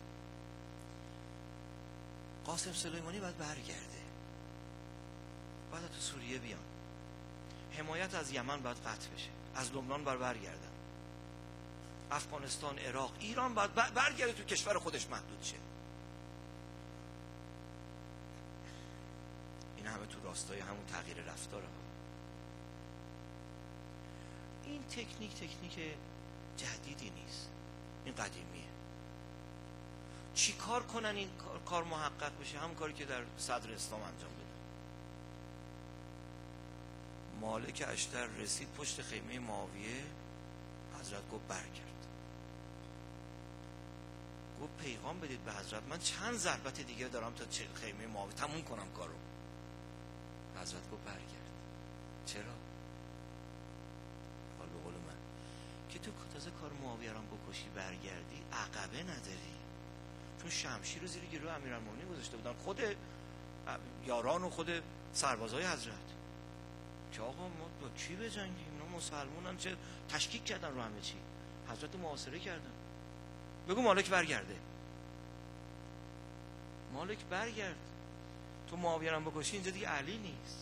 قاسم سلیمانی باید برگرده، باید تو سوریه بیان، حمایت از یمن باید قطع بشه، از لبنان باید برگردن، افغانستان، عراق، ایران باید برگرده تو کشور خودش محدود شه. این همه تو راستای همون تغییر رفتاره ها. این تکنیک تکنیک جدیدی نیست، این قدیمیه. چی کار کنن این کار محقق بشه؟ همون کاری که در صدر اسلام انجام بده. مالک اشتر رسید پشت خیمه معاویه، حضرت گفت برگرد. گفت پیغام بدید به حضرت من چند ضربت دیگه دارم تا خیمه معاویه تموم کنم کارو. حضرت گفت برگرد. چرا؟ حال به قول من که تو تازه کار معاویه رو بکشی برگردی عقبه نداری، چون شمشیر رو زیر گلو امیرالمومنین گذاشته بودن خود یاران و خود سربازای حضرت که آقا ما با کی بجنگیم؟ اینا مسلمانن، چه تشکیک کردن رو همه چی. حضرت محاصره کردن. بگو مالک برگرده. مالک برگرد. تو معاویه رو بکشی اینجا دیگه علی نیست.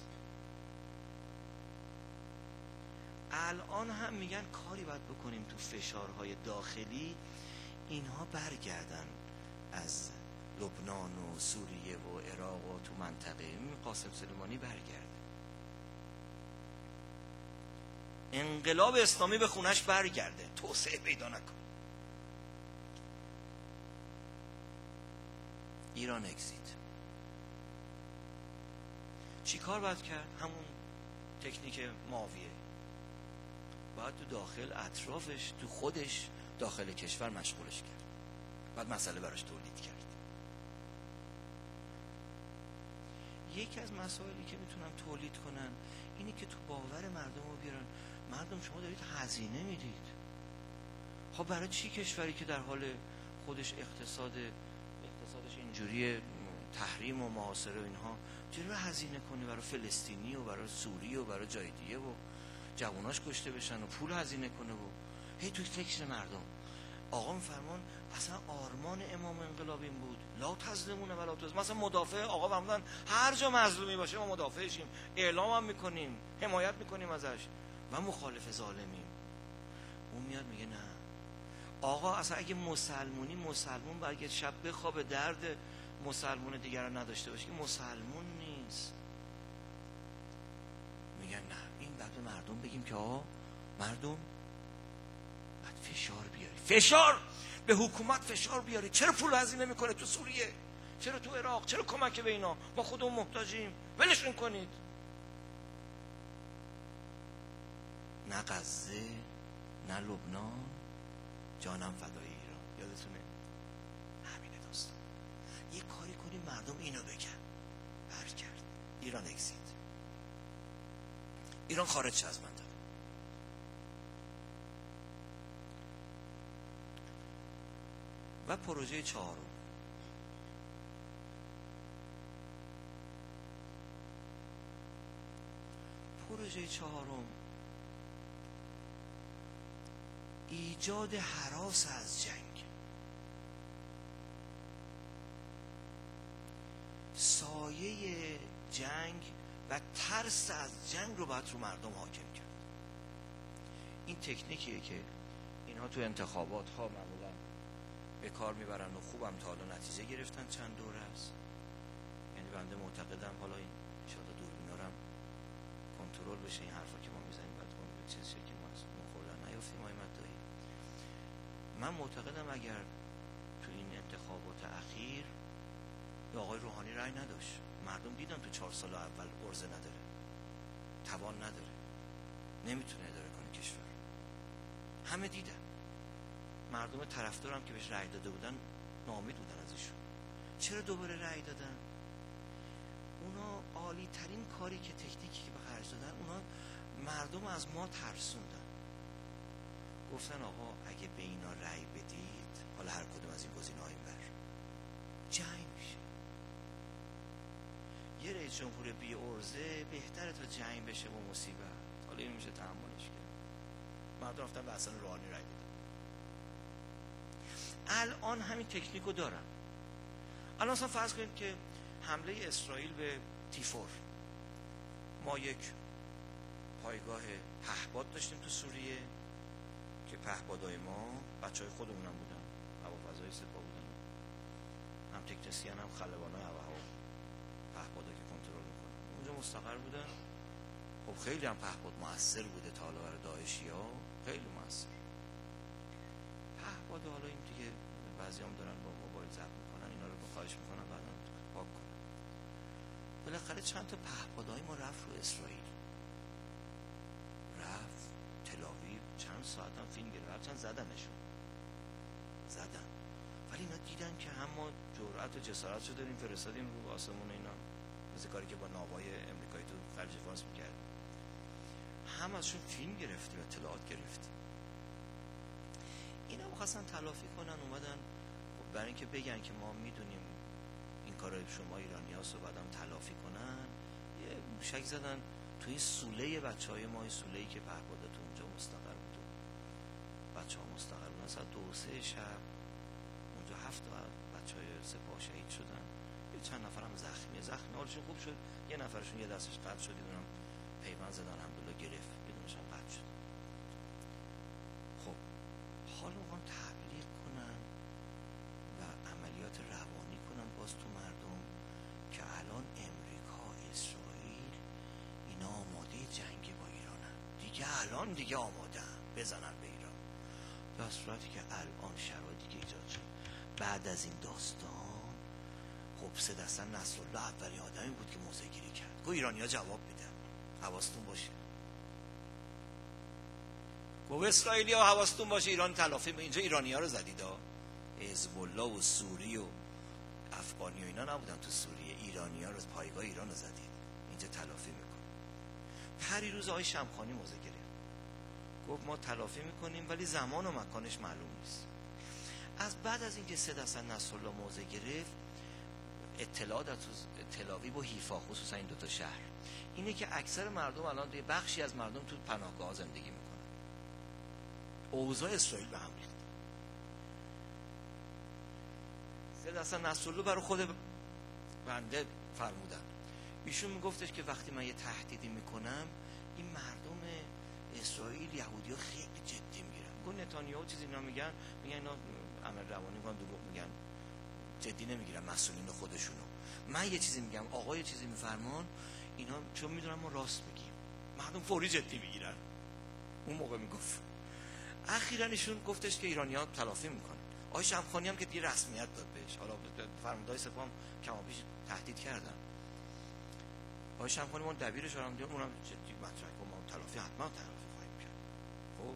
الان هم میگن کاری باید بکنیم تو فشارهای داخلی اینها برگردن از لبنان و سوریه و عراق و تو منطقه. قاسم سلیمانی برگرد، انقلاب اسلامی به خونش برگرده، توسعه پیدا نکن. ایران اکزیت. چی کار باید کرد؟ همون تکنیک معاویه. باید تو داخل اطرافش، تو خودش داخل کشور مشغولش کرد، بعد مسئله براش تولید کرد. یکی از مسائلی که میتونن تولید کنن اینی که تو باور مردم رو بیارن. مردم شما دارید هزینه میدید، خب برای چی کشوری که در حال خودش اقتصاد اقتصادش اینجوری تحریم و محاصره و اینها، چرا هزینه کنی برای فلسطینی و برای سوری و برای جای دیگه و جواناش کشته بشن و پول هزینه کنه و هی توی فکر مردم. آقا میفرمان اصلا آرمان امام انقلاب این بود لا تظلمون ولا تظلمون. مثلا مدافع آقا فرمودن هر جا مظلومی باشه ما مدافعشیم، اعلام هم میکنیم، حمایت میکنیم ازش و مخالف ظالمیم. اون میاد میگه نه آقا اصلا اگه مسلمونی، مسلمون باید شب بخوابه درد مسلمون دیگر رو نداشته باشه که مسلمون نیست. میگن نه این بعد به مردم بگیم که آقا مردم بعد فشار بیاری، فشار به حکومت فشار بیاری. چرا پول هزینه میکنه تو سوریه؟ چرا تو عراق؟ چرا کمک به اینا؟ ما خودمون محتاجیم، ولشون کنید. نه غزه نه لبنان، جانم فدای ایران. یادتونه همینه داستان. یه کاری کنیم مردم اینو بگن. بر کرد ایران اکسید، ایران خارج شه از منطقه. و پروژه چهارم، پروژه چهارم ایجاد هراس از جنگ. سایه جنگ و ترس از جنگ رو باید رو مردم حاکم کرد. این تکنیکیه که اینها تو انتخابات ها معمولا به کار میبرن و خوبم تا حالا نتیجه گرفتن چند دوره است. یعنی بنده معتقدم حالا این انشاءالله دوربینا رو هم کنترل بشه این حرفا که ما میزنیم بعد ما به چه شکلی ما خوردن نیافتیم آقای مدعی. من معتقدم اگر تو این انتخابات اخیر به آقای روحانی رأی نداشت، مردم دیدن تو چهار سال اول ارزه نداره، توان نداره، نمیتونه اداره کنه کشور. همه دیدن. مردم طرفدارم که بهش رأی داده بودن ناامید بودن از ایشون. چرا دوباره رأی دادن؟ اونا عالی ترین کاری که تکنیکی که به خرج دادن، اونا مردم از ما ترسوندن. گفتن آقا اگه به اینا رأی بدید، حالا هر کدوم از این گزینه‌ها این بر جنگ میشه. یه رئیس جمهور بی ارزه بهتره تا جنگ بشه با مصیبت. حالا این میشه تحملش کرد. مردم رفتن به حسن روحانی رأی دادن. الان همین تکنیکو دارن. الان اصلا فرض کنید که حمله اسرائیل به تیفور، ما یک پایگاه پهپاد داشتیم تو سوریه که پهپادهای ما بچهای خودمون هم بودن، هوافضای سپاه بودن، هم تکنسین هم خلبانای هوا پهپادا که کنترل میکنن اونجا مستقر بودن. خب خیلی هم پهپاد موثر بوده تا حالا برای داعشی‌ها، خیلی موثر. پهپاد حالا این دیگه بعضی هم دارن با موبایل ضبط میکنن، اینا رو خواهش میکنن بعدا پاک کنن. بالاخره چند تا پهپادهای ما رفت رو اسرائیل، رفت تل‌آویو، چند ساعت هم فیلم گرفت، هرچند زدنشون زدن، ولی اینا دیدن که هم ما جرأت و جسارت رو داریم، فرستادیم رو آسمون اینا، مثل کاری که با ناوای امریکایی تو خلیج فارس میکرد، هم ازشون فیلم گرفتیم، اطلاعات گرفتیم. اینا می‌خواستن تلافی کنن، اومدن برای اینکه بگن که ما میدونیم این کارای شما ایرانی‌هاست و بعدم تلافی کنن، یه موشک زدن تو این سوله بچهای ما، این سوله‌ای که پهپادا تو اونجا مستقر بود، بچه‌ها مستقر بودن. ساعت دو سه شب اونجا هفت تا بچهای سپاه شهید شدن، یه چند نفرم زخمی زخمی حالشون خوب شد، یه نفرشون یه دستش قطع شد، یه دونم پیوند زدن الحمدلله گرفت، یه دونش هم قطع شد. خب حالا میخوان تبلیغ کنن و عملیات روانی کنن باز تو مردم که الان امریکا، اسرائیل اینا آماده جنگ با ایرانن دیگه، الان دیگه آماده هم بزنن به ایران. در صورتی که الان شرایطی که ایجاد شد بعد از این داستان، خب سه دستن نصرالله اولین آدمی بود که موضع گیری کرد، گو ایرانی ها جواب میدن، حواستون باشه. گو اسرائیلی ها حواستون باشه، ایران تلافی. اینجا ایرانی ها رو زدید ها، حزب الله و سوری و افغانی و اینا نبودن تو سوریه، ایرانی ها رو، پایگاه ایران رو زدید، اینجا تلافی میکن. پری روز آقای شمخانی موضع گرفت، گفت ما تلافی میکنیم ولی زمان و مکانش معلوم نیست. از بعد از اینکه سه دستن نصرالله موضع گرفت، اطلاعات از تلاویب و حیفا، خصوصا این دوتا شهر، اینه که اکثر مردم الان یه بخشی از مردم تو پناهگاه زندگی میکنن. اوضاع اسرائیل به هم ریخت. سید حسن نصرالله برای خود بنده فرمودن، ایشون میگفتش که وقتی من یه تهدیدی میکنم این مردم اسرائیل یهودی ها خیلی جدی میگیرن. میگن نتانیاهو چیزی اینا میگن میگن اینا عمل روانی میگن، دروغ میگن، جدی نمیگیرن مسئولین خودشونو. من یه چیزی میگم، آقا یه چیزی میفرمان، اینا چون میدونن ما راست میگیم مردم فوری جدی میگیرن. اون موقع میگفت. اخیراً ایشون گفتش که ایرانی‌ها تلافی میکنن. آقای شمخانی هم که دیگه رسمیت داد بهش، حالا فرماندهای سپاه هم کمابیش تهدید کردن. آقای شمخانی ما دبیرش هم دیدم، اونم جدی مطرح کنم ما تلافی حتما تلافی خواهیم کرد. خب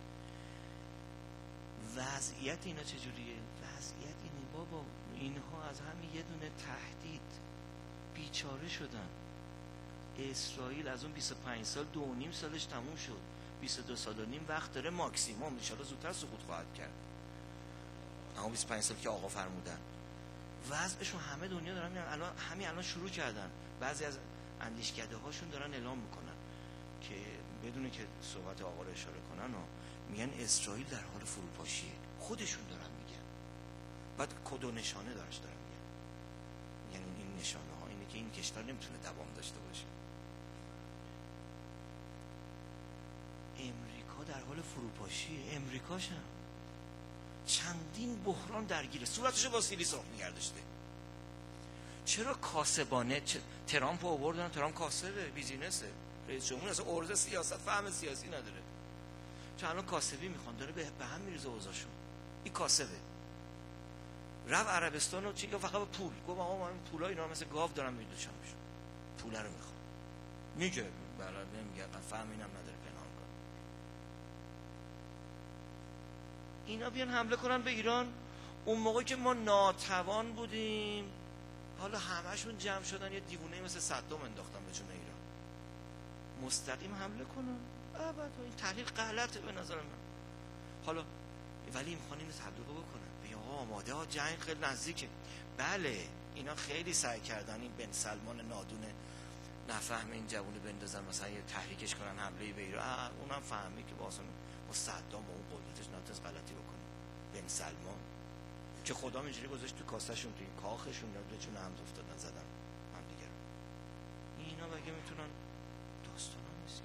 وضعیت اینا چجوریه؟ وضعیت اینه بابا اینها از همین یه دونه تهدید بیچاره شدن. اسرائیل از اون بیست و پنج سال دو و نیم سالش تموم شد، بیست و دو سال و نیم وقت داره ماکسیموم، ان شاءالله زودتر سقوط خواهد کرد. اما بیست و پنج سال که آقا فرمودن وضعشون همه دنیا دارن میرن. الان همین الان شروع کردن، بعضی از اندیشکده هاشون دارن اعلام میکنن که بدون که صحبت آقا رو اشاره کنن و میگن اسرائیل در حال فروپاشیه. خودشون دارن میگن، بعد کد و نشانه دارش دارن میگن، یعنی این نشانه ها اینه که این کشور نمیتونه دوام داشته باشه. امریکا در حال فروپاشیه. امریکاش هم چندین بحران درگیره، صورتشو با سیلی سرخ نگرداشته. چرا کاسبانه چ... ترامپ آوردن؟ ترامپ کاسبه، بیزینسه، رئیس جمهور اصلا ارز سیاست فهم سیاسی نداره. چون الان کاسبی میخوان، داره به, به هم میریزه اوضاعشون. این کاسبه رفت عربستان و چی که فقط پول گفت آقا من پولا اینا مثل گاو دارم میدوشم میشون، پولا رو میخوام. میگه برای نمیگه فهم اینم نداره پنهان کن. اینا بیان حمله کنن به ایران. اون موقع که ما ناتوان بودیم حالا همشون جمع شدن یه دیوونه مثل صدام انداختن به جون ایران. مستقیم حمله کنن؟ ابدا. این تحلیل غلطه به نظر من. حالا ولی میخوان اینو تبلیغ بکنن، بگن آقا آماده ها، جنگ خیلی نزدیکه. بله اینا خیلی سعی کردن این بن سلمان نادونه نفهم این جوونه بندازن مثلا یه تحریکش کنن حمله به ایران. اونم فهمی که واسه با صدام و اون قدرتش ناتوز غلطی بکنه. بن سلمان که خدا اینجوری گذاشت تو کاستشون، توی کاخشون یا به جون هم افتادن زدن هم دیگه. اینا بگه میتونن داستان هم نیست.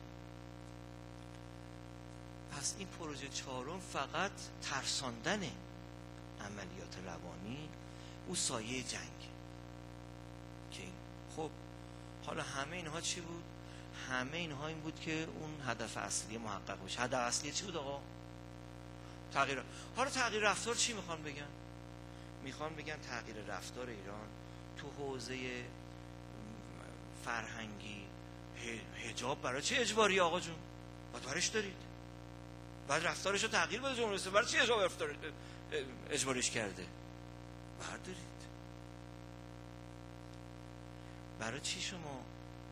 پس این پروژه چهارم فقط ترساندن عملیات روانی، او سایه جنگ که خب حالا همه اینها چی بود؟ همه اینها این بود که اون هدف اصلی محقق بشه. هدف اصلی چی بود آقا؟ تغییر. حالا تغییر رفتار چی میخوان بگن؟ میخوان بگن تغییر رفتار ایران تو حوزه فرهنگی، حجاب برای چه اجباری آقا جون؟ باید برش دارید، بعد رفتارش رو تغییر بده جمهوری اسلامی. برای چی حجاب اجباریش کرده؟ بردارید. برای چی شما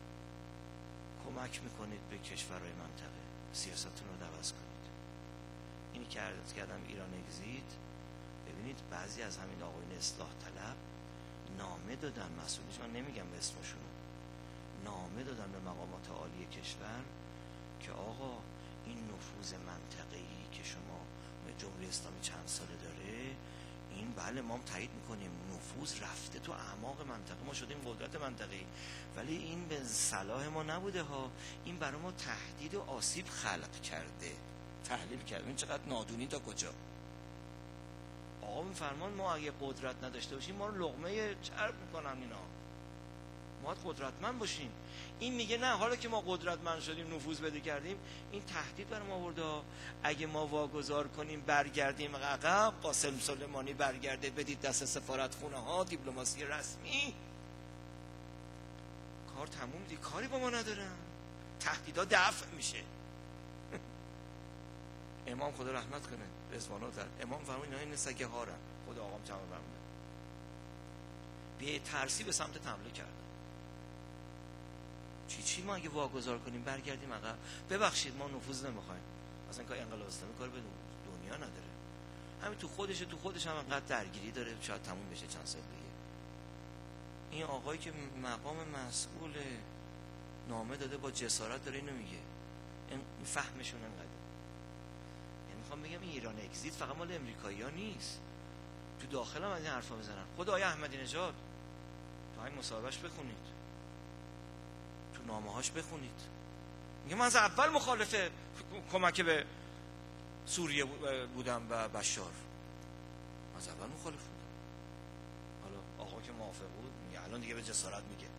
کمک میکنید به کشورهای منطقه سیاستتون رو عوض کنید؟ اینی که عرض کردم ایران اگزیت. ببینید بعضی از همین آقایون اصلاح طلب نامه دادن، مسئولیش من نمیگم به اسمشون، نامه دادن به مقامات عالی کشور که آقا این نفوذ منطقه‌ای که شما جمهوری اسلامی چند ساله داره، این بله ما هم تایید میکنیم، نفوذ رفته تو اعماق منطقه، ما شدیم قدرت منطقه‌ای، ولی این به صلاح ما نبوده ها، این برای ما تهدید و آسیب خلق کرده. تحلیل کردیم این چقدر نادونی تا کجا. آقا میفرمان ما اگه قدرت نداشته باشیم ما رو لقمه چرب میکنن اینا، ما قدرتمند باشیم. این میگه نه، حالا که ما قدرتمند شدیم نفوذ بده کردیم، این تهدید بر ما آورده، اگه ما واگذار کنیم برگردیم عقب، قاسم سلیمانی برگرده بدید دست سفارتخونه ها، دیپلماسی رسمی، کار تموم دی، کاری با ما ندارن، تهدیدا دفع میشه. امام خدا رحمت کنه رضوانه در امام فرمود اینا این سگه هارن، خدا آقام جمع فرمود به ترسی به سمت حمله کردن. چی چی ما اگه واگذار کنیم برگردیم عقب، ببخشید ما نفوذ نمیخوایم، اصلا کار انقلاب اسلامی کار به دنیا نداره، همین تو خودشه، تو خودش هم انقدر درگیری داره، شاید تموم بشه چند سال دیگه. این آقایی که مقام مسئول نامه داده با جسارت داره اینو میگه، این فهمشون انقدر. یعنی میخوام بگم این ایران اگزیت فقط مال امریکایی‌ها نیست، تو داخل هم از این حرفا میزنن. خود آقای احمدی نژاد تو این مصاحبهش بخونید، تو نامه‌هاش بخونید، میگه من از اول مخالف کمک به سوریه بودم و بشار، از اول مخالف بودم. حالا آقا که موافق بود میگه الان دیگه به جسارت میگه.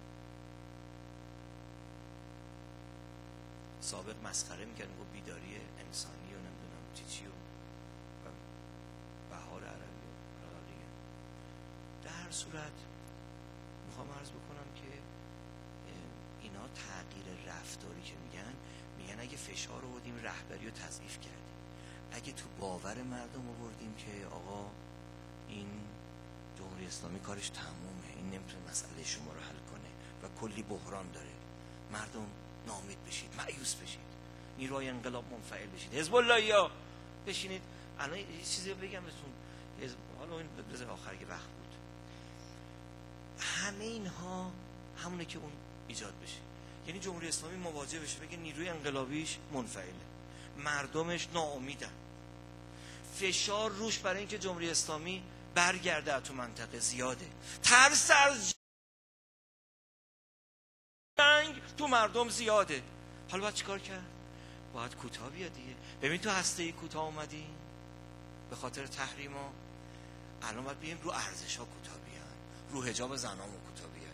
سابق مسخره میکرد، میگه بیداری انسانی و نمیدونم چی چی و بهار عربی و دیگه. در هر صورت میخوام عرض بکنم که اینا تغییر رفتاری که میگن، میگن اگه فشار آوردیم رهبری رو تضعیف کردیم، اگه تو باور مردم آوردیم که آقا این جمهوری اسلامی کارش تمومه، این نمیتونه مسئله شما رو حل کنه و کلی بحران داره، مردم ناامید بشید، مایوس بشید، نیروهای انقلاب منفعل بشید، حزب الله یا بشینید. الان یه چیزی بگم بهتون، حالا این بذار آخر یه وقت بود، همه اینها همونه که اون ایجاد بشه، یعنی جمهوری اسلامی مواجه بشه بگه نیروی انقلابیش منفعله، مردمش ناامیدن، فشار روش برای اینکه جمهوری اسلامی برگرده تو منطقه زیاده، ترس از جنگ تو مردم زیاده. حالا باید چیکار کرد؟ باید کوتاه بیاد دیگه. ببین تو هسته کوتاه اومدی به خاطر تحریما، الان باید بیایم رو ارزش‌ها کوتاه بیان، رو حجاب زنامون کوتاه بیان،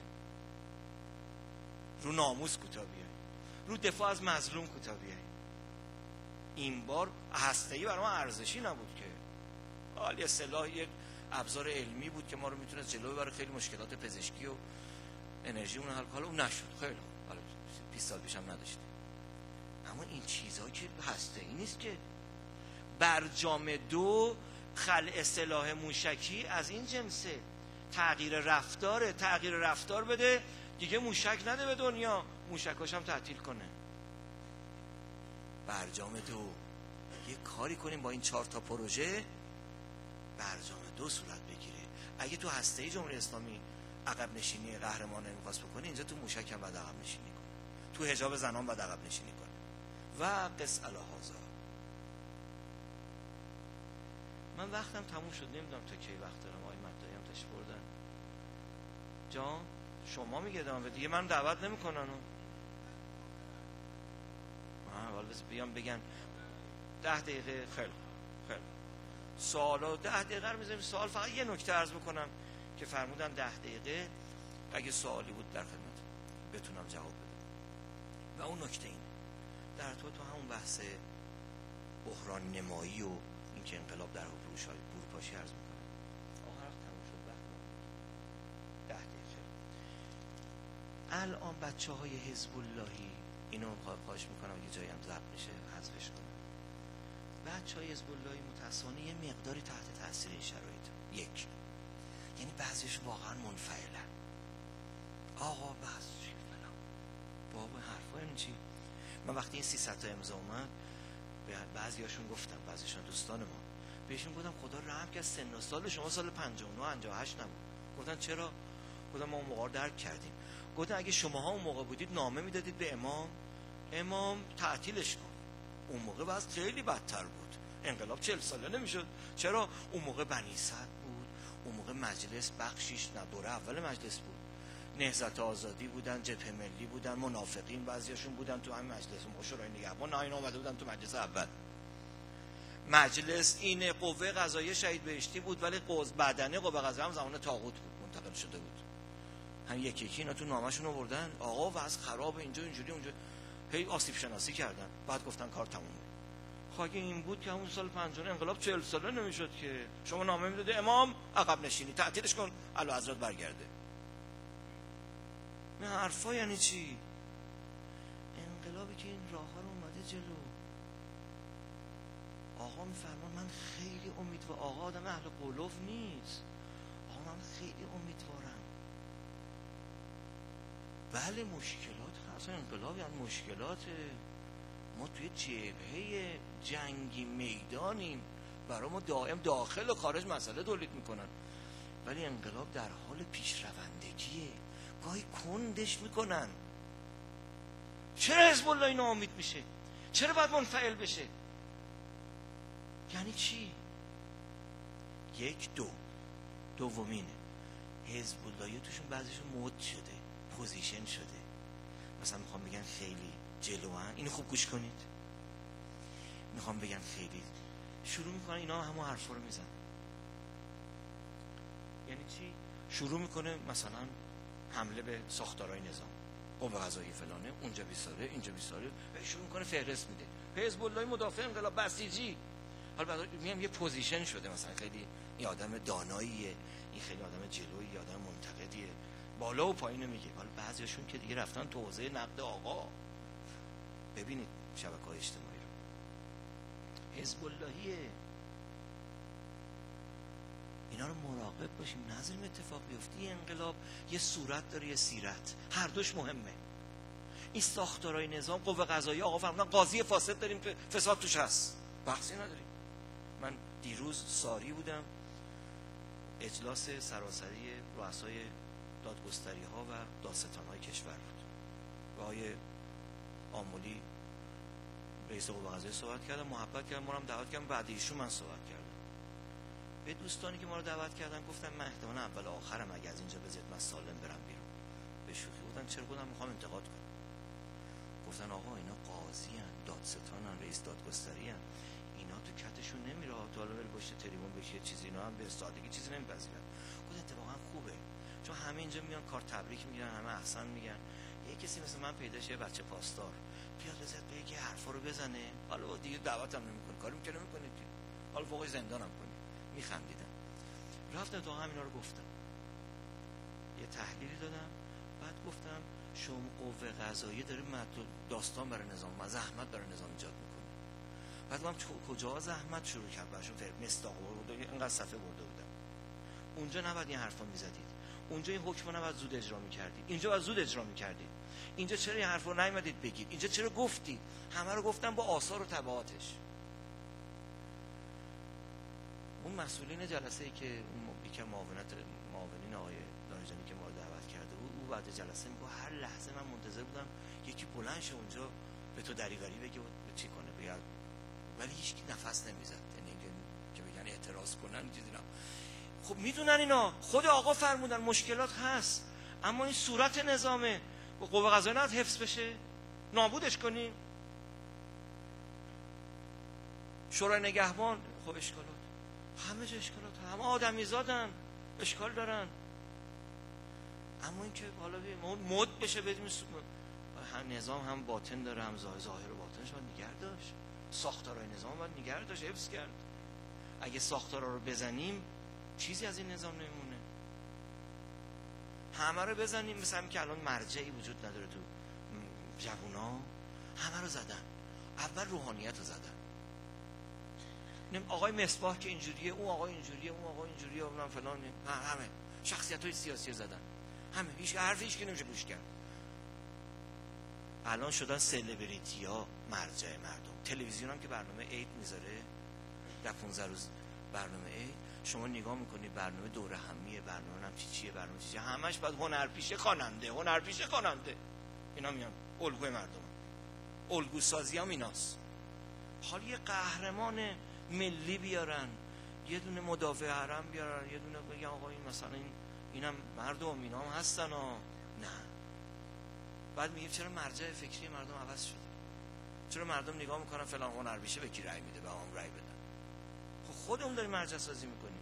رو ناموس کوتاه بیان، رو دفاع از مظلوم کوتاه بیان. این بار هسته‌ای برای ما ارزشی نبود که، حالا یه سلاح، یک ابزار علمی بود که ما رو میتونه جلو ببره، خیلی مشکلات پزشکی و انرژی اون حل کنه، اون نشد. خیلی حالا بیست سال پیشم نداشتیم. اما این چیزها که هسته‌ای نیست که. برجام دو خلع سلاح موشکی از این جنسه، تغییر رفتاره، تغییر رفتار بده دیگه، موشک نده به دنیا، موشکاش هم تعطیل کنه. برجام دو یه کاری کنیم با این چهار تا پروژه، برجام دو صورت بگیره. اگه تو هسته‌ای جمهوری اسلامی عقب نشینی قهرمانه می‌خواست بکنه، اینجا تو موشک هم بعد عقب نشینی کنه، تو حجاب زنان بعد عقب نشینی کنه و قص الهازا. من وقتم تموم شد، نمیدونم تا کی وقت دارم. آقای مدعی هم تشریف بردن جان، شما میگه دارم دیگه، من دعوت نمیکنن. آه ولی بس بیام بگن ده دقیقه. خیلی خیلی سوالا ده دقیقه رو میذاریم سوال. فقط یه نکته عرض بکنم که فرمودن ده دقیقه، اگه سوالی بود در خدمت بتونم جواب بدم. و اون نکته این در ارتباط تو همون بحث بحران نمایی و اینکه انقلاب در روش های بروپاشی عرض میکنم. آخر وقت تموم شد، وقت ده دقیقه. الان بچه های حزب اللهی، اینو خواهش میکنم یه جایی هم ضبط میشه حذفش کنم، بچه های حزب اللهی متاسفانه یه مقداری تحت تاثیر این شرایط. یک، یعنی بعضیش واقعا منفعلن، آقا بس چی فلان، بابا حرفا این چی. من وقتی این سیصد تا امضا اومد به بعضیاشون گفتم، بعضیشون دوستان ما، بهشون گفتم خدا رحم کرد سن و سال شما سال پنجاه و نه پنجاه و هشت نبود. گفتن چرا؟ گفتم ما اون موقع درک کردیم. گفتن اگه شماها اون موقع بودید نامه میدادید به امام، امام تعطیلش کن. اون موقع وضع خیلی بدتر بود، انقلاب چهل ساله نمیشد. چرا؟ اون موقع بنی صدر بود، اون موقع مجلس بخشیش نه دوره اول مجلس بود، نهضت آزادی بودن، جبهه ملی بودن، منافقین بعضیاشون بودن تو همین مجلس، شورای نگهبان نه اینا اومده بودن تو مجلس اول. مجلس این قوه قضاییه شهید بهشتی بود، ولی قوز بدنه قوه قضاییه هم زمان طاغوت بود، منتقل شده بود. هم یکی یکی اینا تو نامشون آوردن، آقا وضع خراب اینجا اینجوری اونجا، هی آسیب شناسی کردن، بعد گفتن کار تمومه. خاگه این بود که همون سال پنجاه انقلاب چهل ساله نمیشد که شما نامه میدادی امام عقب نشینی، تعطیلش کن، اعلیحضرت برگرده. این حرفا یعنی چی؟ انقلابی که این راه ها رو اومده جلو. آقا میفرمان من خیلی امیدوارم، آقا آدم اهل قلوف نیست، آقا من خیلی امیدوارم. بله مشکلات، اصلا انقلاب یعنی مشکلاته. ما توی جبهه جنگی میدانیم، برای ما دائم داخل و خارج مسئله تولید میکنن. ولی انقلاب در حال پیشروندگیه. گاهی کندش میکنن. چرا حزب الله ناامید میشه؟ چرا باید منفعل بشه؟ یعنی چی؟ یک دو دومینه حزب الله توشون بعضیشون مد شده، پوزیشن شده. مثلا میخوام بگن خیلی جلوان، اینو خوب گوش کنید. میخوام بگن خیلی شروع میکنن اینا همون حرفا رو میزنن. یعنی چی؟ شروع میکنه مثلا حمله به ساختارهای نظام، قوه قضاییه فلانه، اونجا بیساره اینجا بیساره، شروع میکنه فهرست میده. حزب الله مدافع انقلاب بسیجی. حالا بعد میگم یه پوزیشن شده، مثلا خیلی این آدم داناییه، این خیلی آدم جلویی، آدم منتقدیه، بالا و پایین میگه. حالا بعضیاشون که دیگه رفتن تو حوزه نقد آقا. ببینید شبکه‌های اجتماعی رو، حزب اللهیه. اینا رو مراقب باشیم نذاریم اتفاق بیفته. این انقلاب یه صورت داره یه سیرت، هر دوش مهمه. این ساختارهای نظام، قوه قضاییه، آقا فرمودن قاضی فاسد داریم، فساد توش هست، بحثی نداریم. من دیروز ساری بودم، اجلاس سراسری رؤسای دادگستری ها و دادستان های کشور بود. با آقای آملی رئیس قوه قضاییه صحبت کردم، محبت کردم، ما رو هم دعوت کردم، بعد ایشون من صحبت کردم. به دوستانی که ما رو دعوت کردن گفتم من احتمالاً اول آخرم اگه از اینجا بذارید من سالم برم بیرون. به شوخی بودن چرا؟ بودم میخوام انتقاد کنم. گفتن آقا اینا قاضی ان، دادستانن، رئیس دادگستری ان، اینا تو کتشون نمیره تا حالا بره پشت تریبون بشه چیزی، اینا هم به سادگی چیزی نمیپذیرن. گفت اتفاقا خوبه، چون همه اینجا میان کار تبریک میگیرن، همه احسن میگن. یه کسی مثل من پیدا شه، بچه پاسدار بیاد بزد به یکی حرفا رو بزنه، حالا دیگه دعوتم نمیکنه، کاری میکنه نمیکنه که حالا فوقش زندانم کنی. میخندیدم. رفتم تا همینا رو گفتم، یه تحلیلی دادم، بعد گفتم شما قوه قضاییه داره داستان برای نظام و زحمت برای نظام ایجاد میکنه. بعد من کجا زحمت شروع کرد براشون، مصداق برده، اینقدر صفحه برده بودم. اونجا نباید این حرفا میزدید، اونجا این حکم نباید زود اجرا میکردید، اینجا باید زود اجرا میکردید، اینجا چرا این حرفا نیومدید بگید، اینجا چرا گفتید. همه رو گفتم با آثار و تبعاتش. اون مسئولین جلسه ای که اون یکم معاونت معاونین آقای دانشجانی که ما رو دعوت کرده بود، او بعد جلسه میگه هر لحظه من منتظر بودم یکی بلند شه اونجا به تو دریوری بگه و چی کنه بگه، ولی هیچ کی نفس نمیزد، یعنی که بگن اعتراض کنن چیزی نه. خب میدونن اینا، خود آقا فرمودن مشکلات هست، اما این صورت نظامه، قوه قضاییه نباید حفظ بشه، نابودش کنیم. شورای نگهبان، خب اشکالات، همه جا اشکالات، همه آدمی زادن، اشکال دارن. اما این که حالا مد بشه بدیم هم نظام هم باطن داره، هم ظاهر و باطنش باید نگه داشت. ساختارهای نظام باید نگه داشت، حفظ کرد. اگه ساختارها رو بزنیم چیزی از این نظام نمیمونه. همه رو بزنیم، مثل همین که الان مرجعی وجود نداره تو جوونا، همه رو زدن. اول روحانیت رو زدن. آقای مصباح که اینجوریه، اون آقای اینجوریه، اون آقای اینجوریه، اونم فلان، همه شخصیت‌های سیاسی زدن. همه هیچ حرفی هیچ که نمیشه گوش کرد. الان شدن سلبریتی‌ها مرجع مردم. تلویزیون هم که برنامه عید میذاره، در پانزده روز برنامه عید، شما نگاه میکنید برنامه دوره همیه، برنامه هم چی چیه، برنامه چیه، همش بعد هنرپیشه خواننده، هنرپیشه خواننده. اینا میان الگوی مردم. الگو سازی هم ایناست. حالا یه قهرمان ملی بیارن، یه دونه مدافع حرم بیارن، یه دونه بگن آقا این مثلا این اینم مردم، اینا هم هستن ها. نه. بعد میگیم چرا مرجع فکری مردم عوض شده؟ چرا مردم نگاه میکنن فلان هنرپیشه به کی رأی میده، به هم رأی بدن؟ خب خودمون داریم مرجع سازی میکنیم.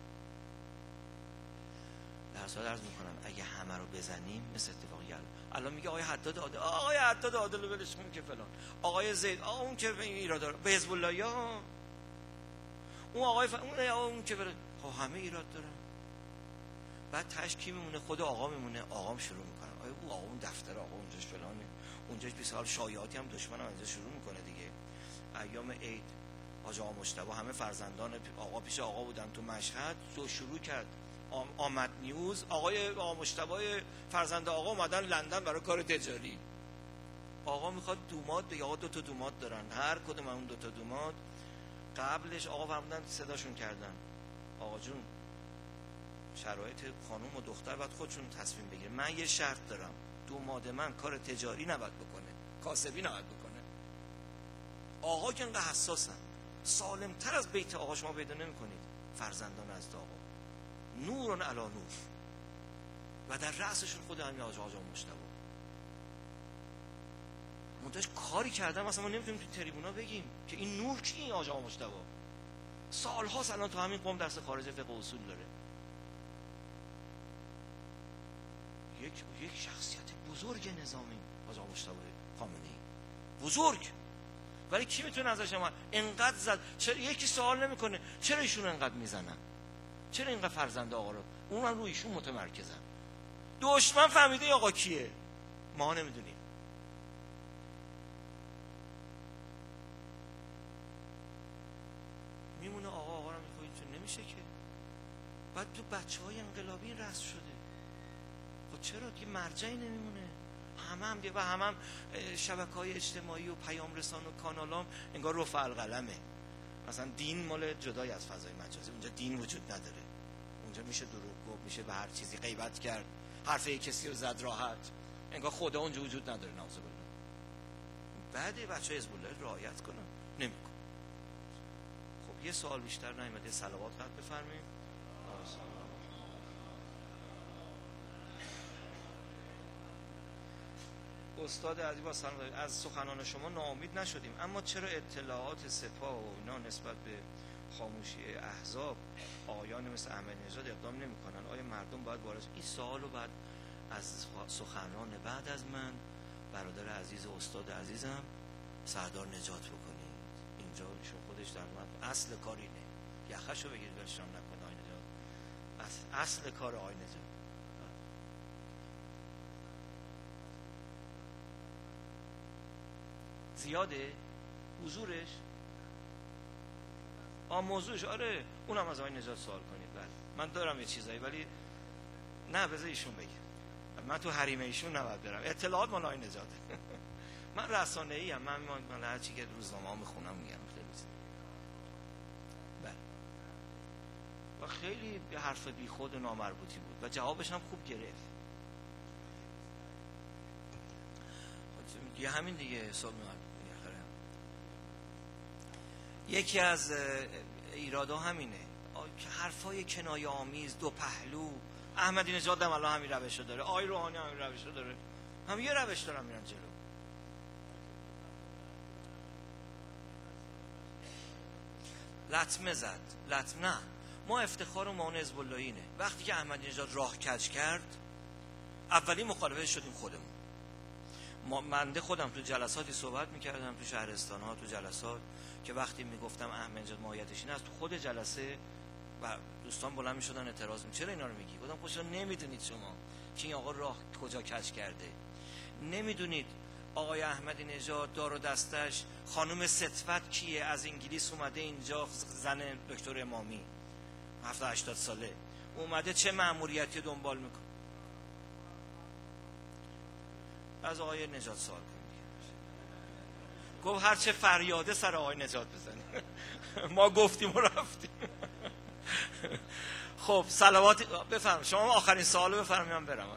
در صورت عرض میکنم اگه همه رو بزنیم مثل اتفاق یل. الان میگه آقای حداد عادل، آقای حداد عادل رو ولش کن که فلان، آقای زید، آقا اون که ایراد داره، به حزب الله یا اون آقای ف... اون اون که بره، خب همه ایراد دارن. بعد تاش کی میمونه؟ خود آقا میمونه. آقام شروع میکنه آیا اون آقا اون دفتر آقا اونجاش فلانه، اونجاش بیست سال شایعاتی هم دشمن هم اینجا شروع میکنه دیگه. ایام عید حاج آقا مجتبی همه فرزندان آقا پیش آقا بودن تو مشهد، جو شروع کرد آمد نیوز، آقای آقا مجتبی فرزند آقا اومدن لندن برای کار تجاری. آقا میخواد دوماد بگه، آقا دو تا دوماد دارن، هر کدوم اون دو تا دوماد قبلش آقا فرمودن صداشون کردن، آقا جون شرایط خانم و دختر باید خودشون تصمیم بگیره. من یه شرط دارم، دوماد من کار تجاری نباید بکنه، کاسبی نباید بکنه. آقا که انقدر حساسن، سالمتر از بیت آقا شما پیدا نمی‌کنید. فرزندان از آقا نورون علی نور و در رأسشون خود همین آقا آقا مجتبی. منتهش کاری کردم اصلا ما نمیتونیم تو تریبونا بگیم که این نور کیه آقا مجتبی. سال‌هاست الان تو همین قوم درس خارج فقه و اصول داره. یک یک شخصیت بزرگ نظامی آقا مجتبی خامنه‌ای، بزرگ. ولی کی میتونه ازش ما انقدر زد؟ چرا یکی سوال نمیکنه چرا ایشون انقدر میزنن؟ چرا اینقدر فرزند آقا رو اونم رو ایشون متمرکزن؟ دشمن فهمیده آقا کیه، ما نمیدونیم. میمونه آقا آقا رو میخواد چون نمیشه که. بعد تو بچهای انقلابی رأس شده. خب چرا که مرجعی نمیمونه؟ همه هم و همه هم شبکه‌های اجتماعی و پیام رسان و کانالام انگار رفع القلمه. مثلا دین مال جدای از فضای مجازی، اونجا دین وجود نداره. اونجا میشه دروغ گفت، میشه به هر چیزی غیبت کرد، حرف کسی رو زد راحت، انگار خدا اونجا وجود نداره. نعوذ بالله. بعد بچه‌های حزب الله رعایت کنن، نمی‌کنن. خب یه سوال بیشتر نیومده، صلوات قد بفرمایید. استاد عزیز با سلام، از سخنان شما ناامید نشدیم، اما چرا اطلاعات سپاه و اینا نسبت به خاموشی احزاب آیان مثل احمدی نژاد اقدام نمی‌کنن؟ آیا مردم باید وارد این سوالو بعد از سخنران بعد از من برادر عزیز و استاد عزیزم سردار نجات بکنید؟ اینجا ایشون خودش در مورد اصل کار اینه، یخشو بگیرید ولشون نکنه. آی نجات اصل کار آی نجات زیاده حضورش، آ موضوعش، آره اونم از آقای نجات سوال کنید. بله من دارم یه چیزایی، ولی نه بذار ایشون بگه، من تو حریم ایشون نباید برم. اطلاعات مال آقای نجاته. من رسانه‌ای ام، من من هر چی که روزنامه‌ها میخونم میگم. بله و خیلی حرف بیخود و نامربوطی بود و جوابش هم خوب گرفت. یه همین دیگه حساب می‌کنم. یکی از ایرادا همینه که حرفای کنایه آمیز، دو پهلو. احمدی نژاد هم الان همین روشو داره، آقای روحانی همین روشو داره، هم یه روش دارن میرن جلو. لطمه زد، لطمه نه، ما افتخار ما اون حزب اللهی اینه وقتی که احمدی نژاد راه کج کرد اولین مخالفه شدیم خودمون. منده خودم تو جلساتی صحبت میکردم، تو شهرستان ها، تو جلسات، که وقتی میگفتم احمدی نژاد ماهیتش این است، تو خود جلسه و دوستان بلند میشدن اعتراض می چرا اینا رو میگی؟ گفتم خودشون نمیدونید شما که این آقا راه کجا کج کرده، نمیدونید آقای احمدی نژاد دار و دستش خانم ستوت کیه، از انگلیس اومده اینجا، زن دکتر امامی هفتاد هشتاد ساله اومده، چه مأموریتی دنبال میکنه. از آقای نجات سوال کنید. گفت هر چه فریاده سر آقای نجات بزنه. ما گفتیم و رفتیم. خب صلوات بفرم. شما آخرین سوالو بفرمایید برم.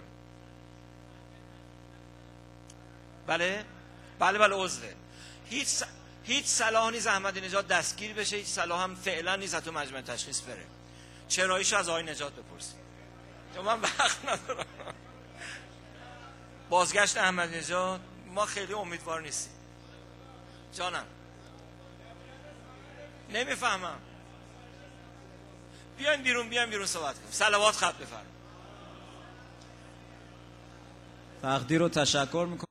بله بله بله عذره. هیچ س... هیچ صلاح نیست احمدی نژاد دستگیر بشه، هیچ صلاح هم فعلا نیست تو مجمع تشخیص بره. چراییشو از آقای نجات بپرسید. چون من وقت ندارم. بازگشت احمدی نژاد ما خیلی امیدوار نیستیم. جانم نمیفهمم. بیاین بیرون، بیاین بیرون صحبت کنیم. صلوات خط بفرمایید. فقدی رو تشکر میکنم.